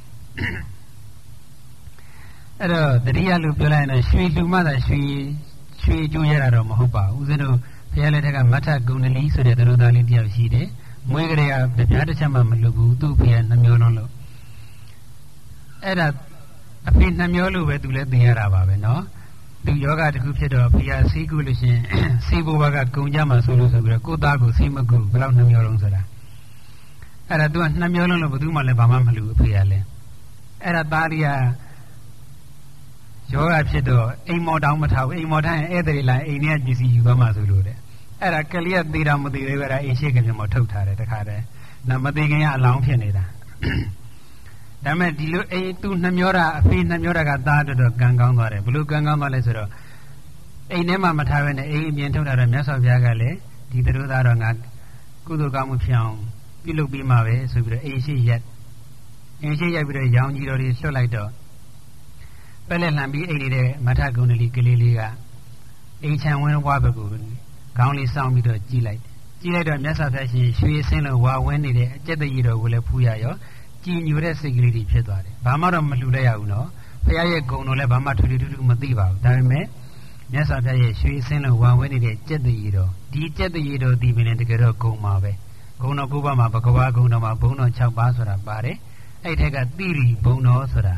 [SPEAKER 3] အဲ့တော့တတိယလို့ပြောလိုက်ရင်ရွှေလှူမှသာရွှေရွှေကျိုးရတာတော့မဟုတ်ပါဘူးဦးဇင်းတို့ဘုရားလက်ထက်ကမထဂုဏလီဆိုတဲ့သရုပ်သားလေးတယောက်ရှိတယ်မွေးကလေးကဗျာတစ်ချက်မှမလွတ်ဘူးသူ့ဖေကနှမျိုးလုံးလို့အဲ့ဒါအဖေနှမျိုးလို့ပဲသူလည်းသိရတာပါပဲနော်သူယောဂတစ်ခုဖြစ်တော့ဖေကဆေးကုလို့ရှင်ဆေးဘိုးဘကဂုံကြမှာဆိုလို့ဆိုပြီးတော့ကိုသားကိုဆေးမကုဘယ်လောက်နှမျိုးလုံးဆိုတာအဲ့ဒါသူကနှမျိုးလုံးလို့ဘယ်သူမှလည်းဘာမှမလူအဖေကလည်းအဲ့ဒါသားလေးကယောဂဖြစ်တော့အိမ်မော်တောင်မထားဘူးအိမ်မော်ထားရင်ဧည့်သည်လာအိမ်ထဲကပစ္စည်းယူသွားမှဆိုလို့တဲ့အဲ့ဒါကလေးကသေးတာမသေးသေးပဲဒါအိမ်ရှိခင်မှာထုတ်ထားတယ်တခါတည်းနော်မသေးခင်ကအလောင်းဖြစ်နေတာဒါမဲ့ဒီလိုအိမ်သူနှမျောတာအဖေနှမျောတာကသားတော်တော်ကံကောင်းသွားတယ်ဘလို့ကံကောင်းသွားလဲဆိုတော့အိမ်ထဲမှာမထားဘဲနဲ့အိမ်အပြင်ထုတ်တာတော့မြတ်စွာဘုရားကလည်းဒီသတို့သားတော်ငါကုသိုလ်ကောင်းမှုဖြစ်အောင်ပြုလုပ်ပြီးမှပဲဆိုပြီးတော့အိမ်ရှိရက်အိမ်ရှိရက်ပြီးတော့ရောင်ကြီးတော်တွေလွှတ်လိုက်တော့ပက်လက်လှန်ပြီးအိမ်နေတဲ့မထဂုဏလီကလေးလေးကအိမ်ချမ်းဝင်းဝါဘကူခေါင်းလေးစောင်းပြီးတော့ကြည်လိုက်ကြည်လိုက်တော့မြတ်စွာဘုရားရှင်ရွှေစင်းလိုဝါဝင်းနေတဲ့အကျက်တကြီးတော်ကိုလည်းဖူးရရောကြည်ညိုတဲ့စိတ်ကလေးတွေဖြစ်သွားတယ်ဘာမှတော့မလှူလိုက်ရဘူးနော်ဘုရားရဲ့ဂုဏ်တော်လည်းဘာမှထူးထူးထူးထူးမသိပါဘူးဒါပေမဲ့မြတ်စွာဘုရားရဲ့ရွှေစင်းလိုဝါဝင်းနေတဲ့ကျက်တကြီးတော်ဒီကျက်တကြီးတော်ဒီပင်တကယ်တော့ဂုဏ်ပါပဲဂုဏ်တော်ကိုးပါးမှာဘဂဝါဂုဏ်တော်မှာဘုံတော်၆ပါးဆိုတာပါတယ်အဲ့ထက်ကတိရိဘုံတော်ဆိုတာ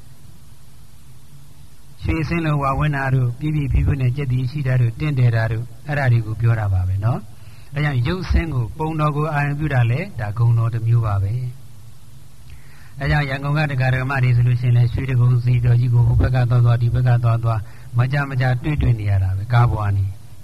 [SPEAKER 3] ရွှေစင်းလုံးဝဝင်းတာတို့ပြည်ပြည်ဖြူဖြူနဲ့ကြက်တီရှိတာတို့တင့်တယ်တာတို့အဲ့ဒါတွေကိုပြောတာပါပဲเนาะဒါကြောင့်ရုပ်ဆင်းကိုပုံတော်ကိုအာရုံပြုတာလေဒါဂုဏ်တော်တစ်မျိုးပါပဲဒါကြောင့်ရန်ကုန်ကတရားဓမ္မတွေဆိုလို့ရှိရင်လည်းရွှေတကုံစီတော်ကြီးကိုဟိုဘက်ကသွားသွားဒီဘက်ကသွားသွားမကြမကြတွေ့တွေ့နေရတာပဲကားပေါ်ကနေ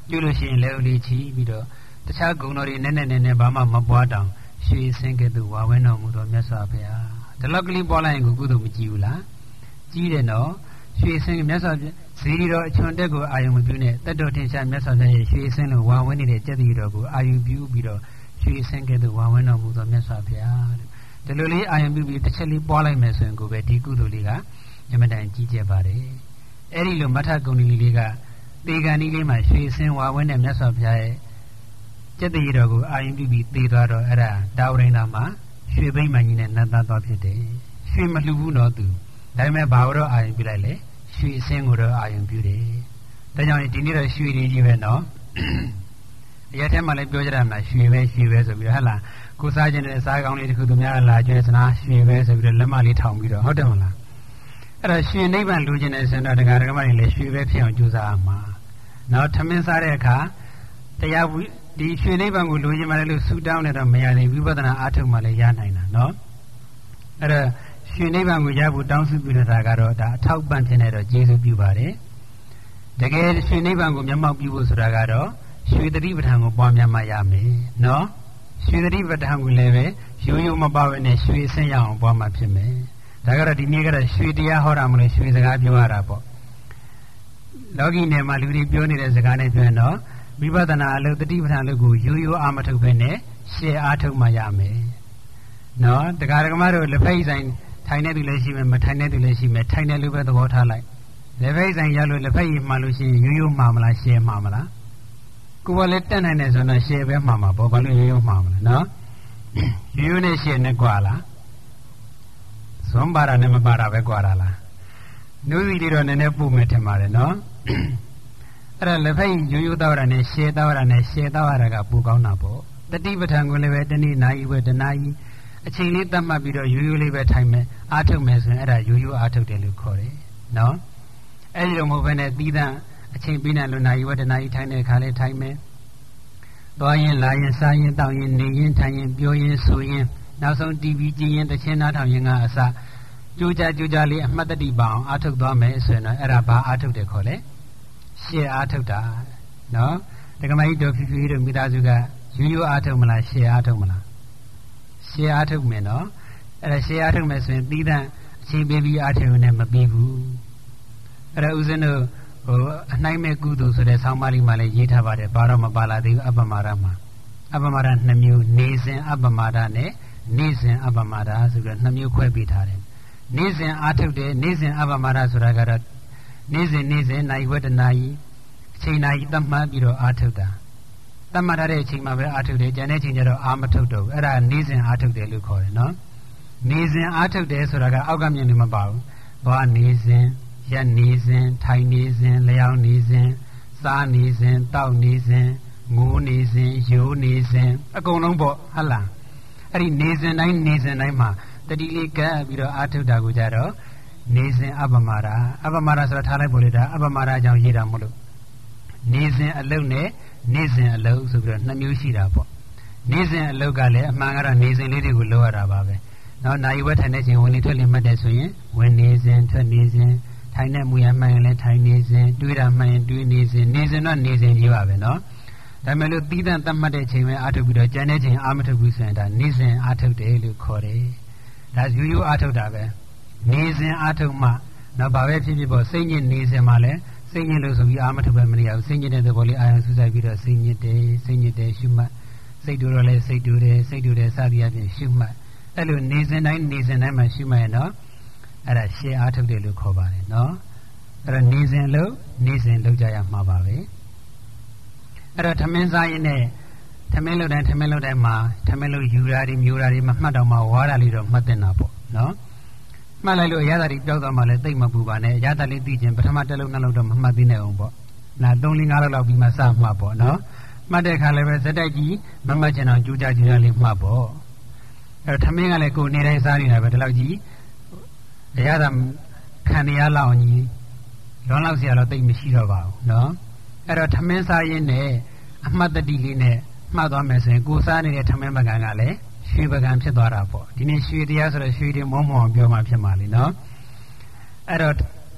[SPEAKER 3] ကျလို့ရှိရင်လည်းလေးချီပြီးတော့တခြားဂုဏ်တော်တွေနဲ့နဲ့နဲ့နဲ့ဘာမှမပွားတောင်ရွှေစင်ကဲ့သို့ဝါဝဲတော်မူတော်မြတ်စွာဘုရားဒီလောက်ကလေးပွားလိုက်ရင်ကိုကုသိုလ်မကြည့်ဘူးလားကြီးတယ်နော်ရွှေစင်မြတ်စွာဇီရီတော်အချွန်တက်ကိုအာယုံမပြုနဲ့တက်တော်ထင်ရှားမြတ်စွာဘုရားရဲ့ရွှေစင်လိုဝါဝဲနေတဲ့ကျက်တီတော်ကိုအာယုံပြုပြီးတော့ရွှေစင်ကဲ့သို့ဝါဝဲတော်မူတော်မြတ်စွာဘုရားဒီလိုလေးအာယုံပြုပြီးတစ်ချက်လေးပွားလိုက်မယ်ဆိုရင်ကိုပဲဒီကုသိုလ်လေးကအမှန်တန်ကြီးကျယ်ပါတယ်အဲ့ဒီလိုမထကုဏီလေးကတေဂန်ဒီလေးမှာရွှေစင်ဝါဝဲနဲ့မြတ်စွာဘုရားရဲ့ကျက်တီတော်ကိုအာယုံပြုပြီးသေသွားတော့အဲ့ဒါတာဝရိန္ဒာမှာရွှေဘိမှန်ကြီးနဲ့နတ်သားသွားဖြစ်တယ်ရွှေမလှဘူးတော့သူဒါပေမဲ့ဘာလို့တော့အာယုံပြုလိုက်လဲရွှေစင်ကိုတော့အာယုံပြုတယ်ဒါကြောင့်ဒီနေ့တော့ရွှေတွေကြီးပဲနော်အရက်ထဲမှာလည်းပြောကြတာမှာရွှေပဲရွှေပဲဆိုပြီးတော့ဟဲ့လားကိုစားခြင်းနဲ့စားကောင်းလေးတခုသူများလာကျွေးစနာရွှေပဲဆိုပြီးတော့လက်မလေးထောင်ပြီးတော့ဟုတ်တယ်မလားအဲ့တော့ရွှေနိဗ္ဗာန်လိုချင်တဲ့ဆိုတော့ဒကာဒကာမတွေလည်းရွှေပဲဖြစ်အောင်ကြိုးစားရမှာနော်ထမင်းစားတဲ့အခါတရားဒီရွှေနိဗ္ဗာန်ကိုလိုချင်မှလည်းလို့ဆူတောင်းနေတော့မရသေးဝိပဿနာအားထုတ်မှလည်းရနိုင်တာနော်အဲ့တော့ရွှေနိဗ္ဗာန်ကိုရဖို့တောင်းစုပြုနေတာကတော့ဒါအထောက်ပံ့ဖြစ်နေတော့ကျေးဇူးပြုပါတယ်တကယ်ရွှေနိဗ္ဗာန်ကိုမျက်မှောက်ပြုဖို့ဆိုတာကတော့ရွှေတတိပဋ္ဌာန်ကိုပွားများမှရမယ်နော်ရွှေတတိပဋ္ဌာန်ကိုလည်းပဲရိုးရိုးမပါဘဲနဲ့ရွှေဆင်းရအောင်ပွားမှဖြစ်မယ်ဒါကတော့ဒီနေ့ကတော့ရွှေတရားဟောတာမလို့ရွှေစကားပြောရတာပေါ့လောကီနယ်မှာလူတွေပြောနေတဲ့စကားနဲ့ပြောရင်တော့ဝိပဿနာအလုပ်တတိပဋ္ဌာန်လုပ်ကိုရိုးရိုးအာမထုတ်ပဲနဲ့ရှေ့အားထုတ်မှရမယ်နော်တရားဓမ္မတို့လက်ဖိတ်ဆိုင်ထိုင်နေသူလည်းရှိမယ်မထိုင်နေသူလည်းရှိမယ်ထိုင်နေလို့ပဲသဘောထားလိုက်လက်ဖိတ်ဆိုင်ရလို့လက်ဖိတ်မှလို့ရှိရင်ရိုးရိုးမှားမလားရှေ့မှားမလားကိုယ်ကလည်းတက်နိုင်တယ်ဆိုတော့ရှေ့ပဲမှားမှာပေါ့ဘာလို့ရိုးရိုးမှားမလဲနော်ရိုးရိုးနဲ့ရှေ့နဲ့ကွာလားဇွန်ပါတာနဲ့မပါတာပဲကွာတာလားနှုတ်စီတွေတော့နည်းနည်းပို့မယ်ထင်ပါတယ်နော်အဲ့ဒါလက်ဖိတ်ရိုးရိုးသားရတာနဲ့ရှေ့သားရတာနဲ့ရှေ့သားရတာကပိုကောင်းတာပေါ့တတိပဋ္ဌာန်ကိုလည်းပဲတနေ့နိုင်ဝဲတနာကြီးအချိန်လေးသတ်မှတ်ပြီးတော့ရိုးရိုးလေးပဲထိုင်မယ်အားထုတ်မယ်ဆိုရင်အဲ့ဒါရိုးရိုးအားထုတ်တယ်လို့ခေါ်တယ်နော်အဲ့ဒီလိုမဟုတ်ဘဲနဲ့သီးသန့်အချိန်ပေးနေလို့နိုင်ဝဲတနာကြီးထိုင်တဲ့အခါလေးထိုင်မယ်သွားရင်လာရင်စားရင်တောက်ရင်နေရင်ထိုင်ရင်ပြောရင်ဆိုရင်နောက်ဆုံး တီဗီ ကြည့်ရင်တခြင်းနားထောင်ရင်ကအစကြိုးကြကြိုးကြလေးအမှတ်တတိပါအောင်အားထုတ်သွားမယ်ဆိုရင်တော့အဲ့ဒါဘာအားထုတ်တယ်ခေါ်လဲရှေ့အားထုတ်တာနော်တက္ကမကြီးတို့ဖြည်းဖြည်းတို့မိသားစုကရိုးရိုးအားထုတ်မလားရှေ့အားထုတ်မလားရှေ့အားထုတ်မယ်နော်အဲ့ဒါရှေ့အားထုတ်မယ်ဆိုရင်သီးသန့်အချိန်ပေးပြီးအားထုတ်နေမပြီးဘူးအဲ့ဒါဥစဉ်တို့ဟိုအနိုင်မဲ့ကုသိုလ်ဆိုတဲ့ဆောင်းပါးလေးမှလည်းရေးထားပါတယ်ဘာတော့မပါလာသေးဘူးအပ္ပမာဒမှာအပ္ပမာဒနှစ်မျိုးနေစဉ်အပ္ပမာဒနဲ့နေစဉ်အပ္ပမာဒဆိုပြီးတော့နှစ်မျိုးခွဲပေးထားတယ်နေစဉ်အားထုတ်တယ်နေစဉ်အပ္ပမာဒဆိုတာကတော့နေစဉ်နေစဉ်နိုင်ဝတ္တနာကြီးအချိန်နာကြီးသတ်မှတ်ပြီးတော့အားထုတ်တာသတ်မှတ်ထားတဲ့အချိန်မှာပဲအားထုတ်တယ်ကျန်တဲ့အချိန်ကျတော့အားမထုတ်တော့ဘူးအဲ့ဒါနေစဉ်အားထုတ်တယ်လို့ခေါ်တယ်နော်နေစဉ်အားထုတ်တယ်ဆိုတာကအောက်ကမြင်လို့မပါဘူးဘာနေစဉ်ရက်နေစဉ်ထိုင်နေစဉ်လျှောင်းနေစဉ်စားနေစဉ်တောက်နေစဉ်ငိုးနေစဉ်ရိုးနေစဉ်အကုန်လုံးပေါ့ဟုတ်လားအဲ့ဒီနေစဉ်တိုင်းနေစဉ်တိုင်းမှာတတိလေးကပ်ပြီးတော့အားထုတ်တာကိုကြတော့နေစဉ်အပ္ပမာဒအပ္ပမာဒဆိုတာထားလိုက်ပို့လိုက်တာအပ္ပမာဒကြောင့်ရေးတာမလို့နေစဉ်အလုတ်နဲ့နေစဉ်အလုတ်ဆိုပြီးတော့နှစ်မျိုးရှိတာပေါ့နေစဉ်အလုတ်ကလည်းအမှန်ကတော့နေစဉ်လေးတွေကိုလိုရတာပါပဲနော်နိုင်ဝဲထိုင်နေခြင်းဝင်နေထွက်နေမှတ်တယ်ဆိုရင်ဝင်နေစဉ်ထွက်နေစဉ်ထိုင်နေမူရမှန်ရင်လည်းထိုင်နေစဉ်တွေးတာမှန်ရင်တွေးနေစဉ်နေစဉ်တော့နေစဉ်ကြီးပါပဲနော်ဒါပေမဲ့လို့သီးသန့်သတ်မှတ်တဲ့ချိန်ပဲအားထုတ်ပြီးတော့ကျန်တဲ့ချိန်အားမထုတ်ဘူးဆိုရင်ဒါနေစဉ်အားထုတ်တယ်လို့ခေါ်တယ်ဒါရိုးရိုးအားထုတ်တာပဲနေစဉ်အားထုတ်မှနော်ဘာပဲဖြစ်ဖြစ်ပေါ့စိတ်ညစ်နေစဉ်မှလည်းစိတ်ညစ်လို့ဆိုပြီးအာမထုတ်ပဲမနေရဘူးစိတ်ညစ်တဲ့သဘောလေးအာရုံစူးစိုက်ပြီးတော့စိတ်ညစ်တယ်စိတ်ညစ်တယ်ရှုမှတ်စိတ်တူတော့လည်းစိတ်တူတယ်စိတ်တူတယ်စသည်အပြင်ရှုမှတ်အဲ့လိုနေစဉ်တိုင်းနေစဉ်တိုင်းမှာရှုမှတ်ရင်တော့အဲ့ဒါရှေ့အားထုတ်တယ်လို့ခေါ်ပါတယ်နော်အဲ့တော့နေစဉ်လို့နေစဉ်လုပ်ကြရမှာပါပဲအဲ့တော့ထမင်းစားရင်နဲ့ထမင်းလုပ်တိုင်းထမင်းလုပ်တိုင်းမှာထမင်းလုပ်ယူရာတွေမျိုးရာတွေမမှတ်တော့မှဝါတာလေးတော့မှတ်တင်တာပေါ့နော်မှတ်လိုက်လို့အရသာတွေပြောက်သွားမှလည်းသိမပူပါနဲ့အရသာလေးသိချင်းပထမတစ်လုံးနှစ်လုံးတော့မမှတ်သေးနဲ့အောင်ပေါ့နာသုံးလေးငါးလုံးလောက်ပြီးမှစမှတ်ပေါ့နော်မှတ်တဲ့အခါလည်းပဲစက်တိုက်ကြီးမမှတ်ချင်အောင်ကြိုးကြကြလေးမှတ်ပေါ့အဲ့တော့ထမင်းကလည်းကိုယ်နေတိုင်းစားနေတာပဲဒီလောက်ကြီးအရသာခံရလောက်အောင်ကြီးလွန်လောက်เสียတော့သိမရှိတော့ပါဘူးနော်အဲ့တော့ထမင်းစားရင်းနဲ့အမှတ်တတိလေးနဲ့မှတ်သွားမယ်ဆိုရင်ကိုစားနေတဲ့ထမင်းပကံကလည်းရွှေပကံဖြစ်သွားတာပေါ့ဒီနေ့ရွှေတရားဆိုတော့ရွှေတွေမောမောပြောမှဖြစ်မှာလीနော်အဲ့တော့ထ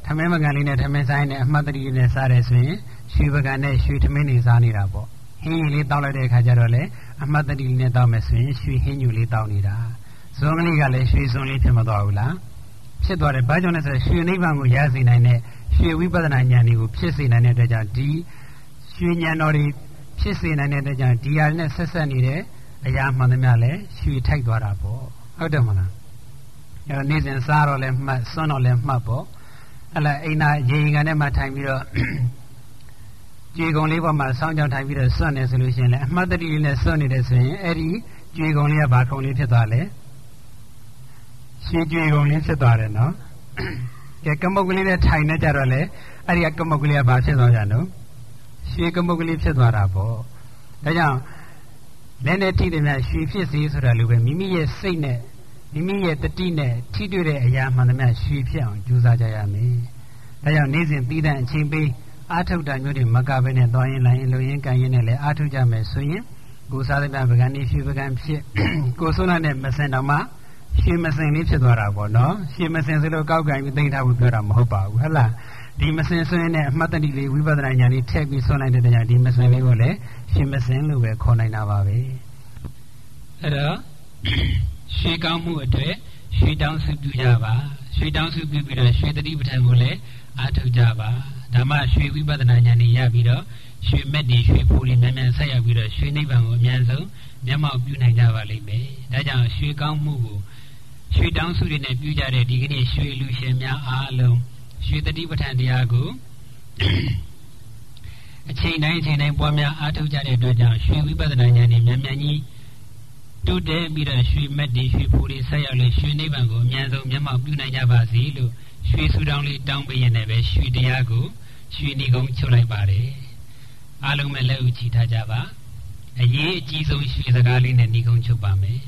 [SPEAKER 3] မဲမကန်လေးနဲ့ထမင်းဆိုင်နဲ့အမှတ်တရနဲ့စားတယ်ဆိုရင်ရွှေပကံနဲ့ရွှေထမင်းတွေစားနေတာပေါ့ဟင်းကြီးလေးတောက်လိုက်တဲ့အခါကျတော့လေအမှတ်တရနဲ့တောက်မယ်ဆိုရင်ရွှေဟင်းညူလေးတောက်နေတာဇွန်ကလေးကလည်းရွှေဇွန်လေးဖြစ်မသွားဘူးလားဖြစ်သွားတယ်ဘာကြောင့်လဲဆိုတော့ရွှေနိဗ္ဗာန်ကိုရစေနိုင်တဲ့ရွှေဝိပဿနာဉာဏ်တွေကိုဖြစ်စေနိုင်တဲ့အတွက်ကြောင့်ဒီရွှေဉာဏ်တော်တွေဖြစ်စေနိုင်တဲ့အတွက်ကြောင့်ဒီဟာနဲ့ဆက်ဆက်နေတဲ့အရာမှန်သမျှလည်းရွှေထိုက်သွားတာပေါ့ဟုတ်တယ်မလားအဲတော့နေ့စဉ်စားတော့လည်းမှတ်စွန့်တော့လည်းမှတ်ပေါ့အဲ့လားအိမ်နာရေရင်ကနေမှထိုင်ပြီးတော့ကြွေကုံလေးပေါ်မှာဆောင်းကြောင်ထိုင်ပြီးတော့စွန့်နေဆိုလို့ရှိရင်လည်းအမှတ်တတိလေးနဲ့စွန့်နေတယ်ဆိုရင်အဲ့ဒီကြွေကုံလေးကဘာကုံလေးဖြစ်သွားလဲရွှေကြွေကုံလေးဖြစ်သွားတယ်နော်ကဲကမုတ်ကလေးနဲ့ထိုင်နေကြတော့လေအဲ့ဒီကမုတ်ကလေးကဘာဖြစ်သွားကြလို့ရွှေကမုတ်ကလေးဖြစ်သွားတာပေါ့ဒါကြောင့်လည်းနဲ့ထိတယ်များရွှေဖြစ်စေဆိုတာလိုပဲမိမိရဲ့စိတ်နဲ့မိမိရဲ့တတိနဲ့ထိတွေ့တဲ့အရာမှန်သမျှရွှေဖြစ်အောင်ကြိုးစားကြရမယ်ဒါကြောင့်နေ့စဉ်ပြီးတဲ့အချိန်ပေးအာထုတ်တာမျိုးတွေမကဘဲနဲ့သွားရင်လိုက်ရင်လုံရင်ကန်ရင်နဲ့လည်းအာထုတ်ကြမယ်ဆိုရင်ကိုစားတဲ့ပကံနေရွှေပကံဖြစ်ကိုဆုံးတဲ့မစင်တော်မှာရွှေမစင်လေးဖြစ်သွားတာပေါ့နော်ရွှေမစင်ဆိုလို့ကောက်ကန်ပြီးသိမ်းထားဖို့ပြောတာမဟုတ်ပါဘူးဟုတ်လားဒီမစင်ဆွင်းနဲ့အမှတ်တတိလေးဝိပဿနာဉာဏ်လေးထည့်ပြီးဆွနိုင်တဲ့တရားဒီမစင်လေးကိုလည်းရွှေမစင်လို့ပဲခေါ်နိုင်တာပါပဲအဲ့တော့ရွှေကောင်းမှုအတွက်ရွှေတောင်းစုပြုကြပါရွှေတောင်းစုပြုပြီးတော့ရွှေတတိပဋ္ဌာန်ကိုလည်းအားထုတ်ကြပါဒါမှရွှေဝိပဿနာဉာဏ်ကြီးရပြီးတော့ရွှေမက်တွေရွှေဖိုးတွေမြန်မြန်ဆက်ရောက်ပြီးတော့ရွှေနိဗ္ဗာန်ကိုအမြန်ဆုံးမျက်မှောက်ပြုနိုင်ကြပါလိမ့်မယ်ဒါကြောင့်ရွှေကောင်းမှုကိုရွှေတောင်းစုတွေနဲ့ပြုကြတဲ့ဒီကနေ့ရွှေလူရှင်များအားလုံးရွှေတတိပဋ္ဌာန်တရားကိုအချိန်တိုင်းအချိန်တိုင်းပွားများအားထုတ်ကြတဲ့အတွက်ကြောင့်ရွှေဝိပဿနာဉာဏ်ကြီးမြန်မြန်ကြီးတိုးတက်ပြီးတော့ရွှေမက်တွေရွှေဖိုးတွေဆက်ရောက်လေရွှေနိဗ္ဗာန်ကိုအမြန်ဆုံးမျက်မှောက်ပြုနိုင်ကြပါစေလို့ရွှေဆူတောင်းလေးတောင်းပေးရတဲ့ပဲရွှေတရားကိုရွှေနေကုန်းချုပ်လိုက်ပါတယ်အားလုံးပဲလက်ဦးချီထားကြပါအရေးအကြီးဆုံးရွှေစကားလေးနဲ့နေကုန်းချုပ်ပါမယ်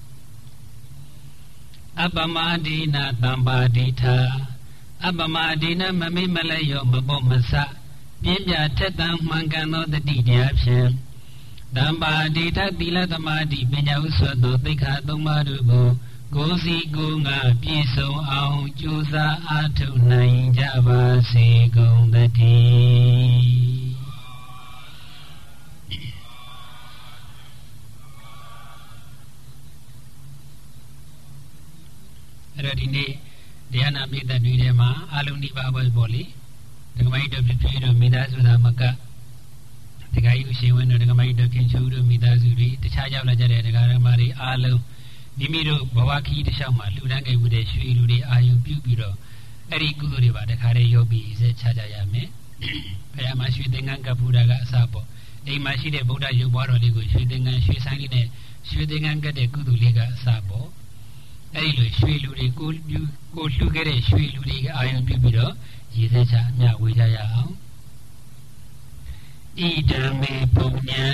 [SPEAKER 3] အပမဒိနာတမ္ပါဒိထာအပမဒိနာမမိမလဲရောမပေါ်မဆပြင်းပြထက်သန်မှန်ကန်သောတတိတရားဖြင့်တမ္ပါဒိဋ္ဌသီလသမာဓိပညာဥစွတ်သောသိက္ခာသုံးပါးတို့ကိုကိုယ်စီကိုယ်ငါပြည့်စုံအောင်ကြိုးစားအားထုတ်နိုင်ကြပါစေကုန်သတည်းအဲ့တော့ဒီနေ့တရားနာပိဋကတွေထဲမှာအလုံးနိဗ္ဗာန်ပဲပေါ့လေဒကမိုင်းတို့ပြည့်တို့မိသားစုသားမကဒကာကြီးရှင်ဝင်းတို့ဒကမိုင်းတို့ခင်ချိုးတို့မိသားစုတွေတခြားရောက်လာကြတဲ့ဒကာရမတွေအားလုံးမိမိတို့ဘဝခီးတစ်လျှောက်မှာလူတန်းကိတ်မှုတဲ့ရွှေလူတွေအာယုံပြုပြီးတော့အဲ့ဒီကုသိုလ်တွေပါတခါတည်းရောက်ပြီးဆက်ချကြရမယ်ဘုရားမှာရွှေသင်္ကန်းကပ်ဘူးတာကအစပေါ့အိမ်မှာရှိတဲ့ဗုဒ္ဓရုပ်ဘွားတော်လေးကိုရွှေသင်္ကန်းရွှေဆိုင်လေးနဲ့ရွှေသင်္ကန်းကပ်တဲ့ကုသိုလ်လေးကအစပေါ့အဲ့ဒီလိုရွှေလူတွေကိုကိုလှူခဲ့တဲ့ရွှေလူတွေကအာယုံပြုပြီးတော့ရည်သက်ချအမြဝေကြရအောင်ဣဒံမေပုညံ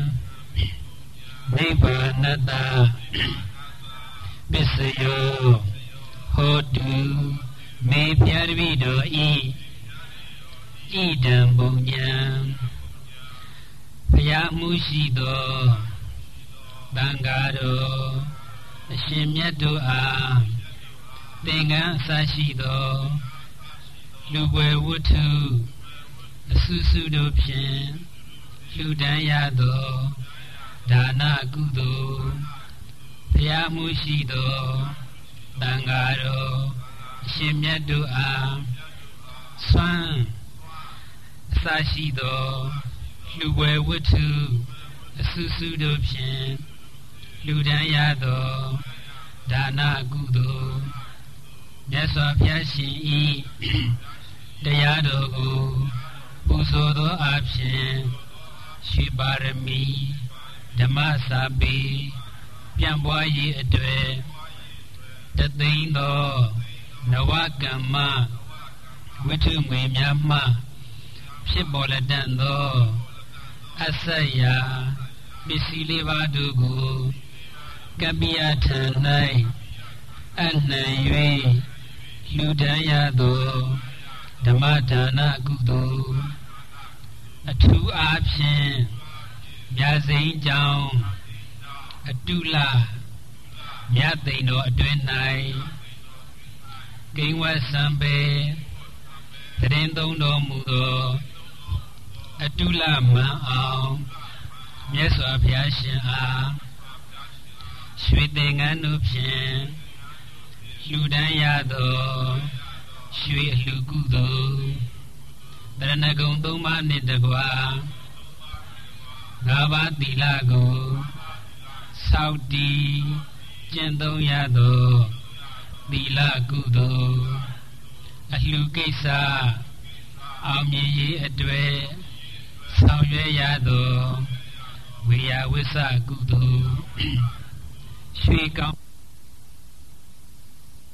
[SPEAKER 3] နိဗ္ဗာနတပစ္စယောဟောတုမေပြရဝိတောဤဣဒံပုညံဘုရားမှုရှိသောသံဃာတော်အရှင်မြတ်တို့အားသင်္ကန်းအစရှိသောလူပွဲဝတ္ထုအဆုစုတို့ဖြင့်လှူဒန်းရသောဒါနကုသိုလ်ဘုရားမှုရှိသောသံဃာတော်အရှင်မြတ်တို့အားဆွမ်းအစရှိသောလူပွဲဝတ္ထုအဆုစုတို့ဖြင့်လူဒန်းရသောဒါနကုသိုလ်မြတ်စွာဘုရားရှင်ဤတရားတော်ကိုပူဇော်သောအဖြစ်ရှိပါရမီဓမ္မစာပေပြန့်ပွားရေးအတွေ့တသိန်းသောနဝကမ္မဝိထုငွေများမှဖြစ်ပေါ်လက်တန်သောအဆက်ရာပစ္စည်းလေးပါးတို့ကိုကပ္ပိယထံ၌အနှံ၍လူဒန်းရသောဓမ္မဒါနကုသိုလ်အထူးအားဖြင့်မြတ်စိန်ကြောင့်အတုလမြတ်သိန်တော်အတွင်း၌ကိန်းဝတ်စံပေ
[SPEAKER 1] တရင်သုံးတော်မူသောအတုလမန်အောင်မြတ်စွာဘုရားရှင်အားရွှေသင်္ကန်းတို့ဖြင့်လှူဒန်းရသောရွှေအလှကုသိုလ်တရဏဂုံသုံးပါးနှင့်တကွာငါးပါးသီလကိုစောင့်တည်ကျင့်သုံးရသောသီလကုသိုလ်အလှကိစ္စအောင်မြင်ရေးအတွက်ဆောင်ရွက်ရသောဝိယဝိသကုသိုလ်ရွှေကောင်း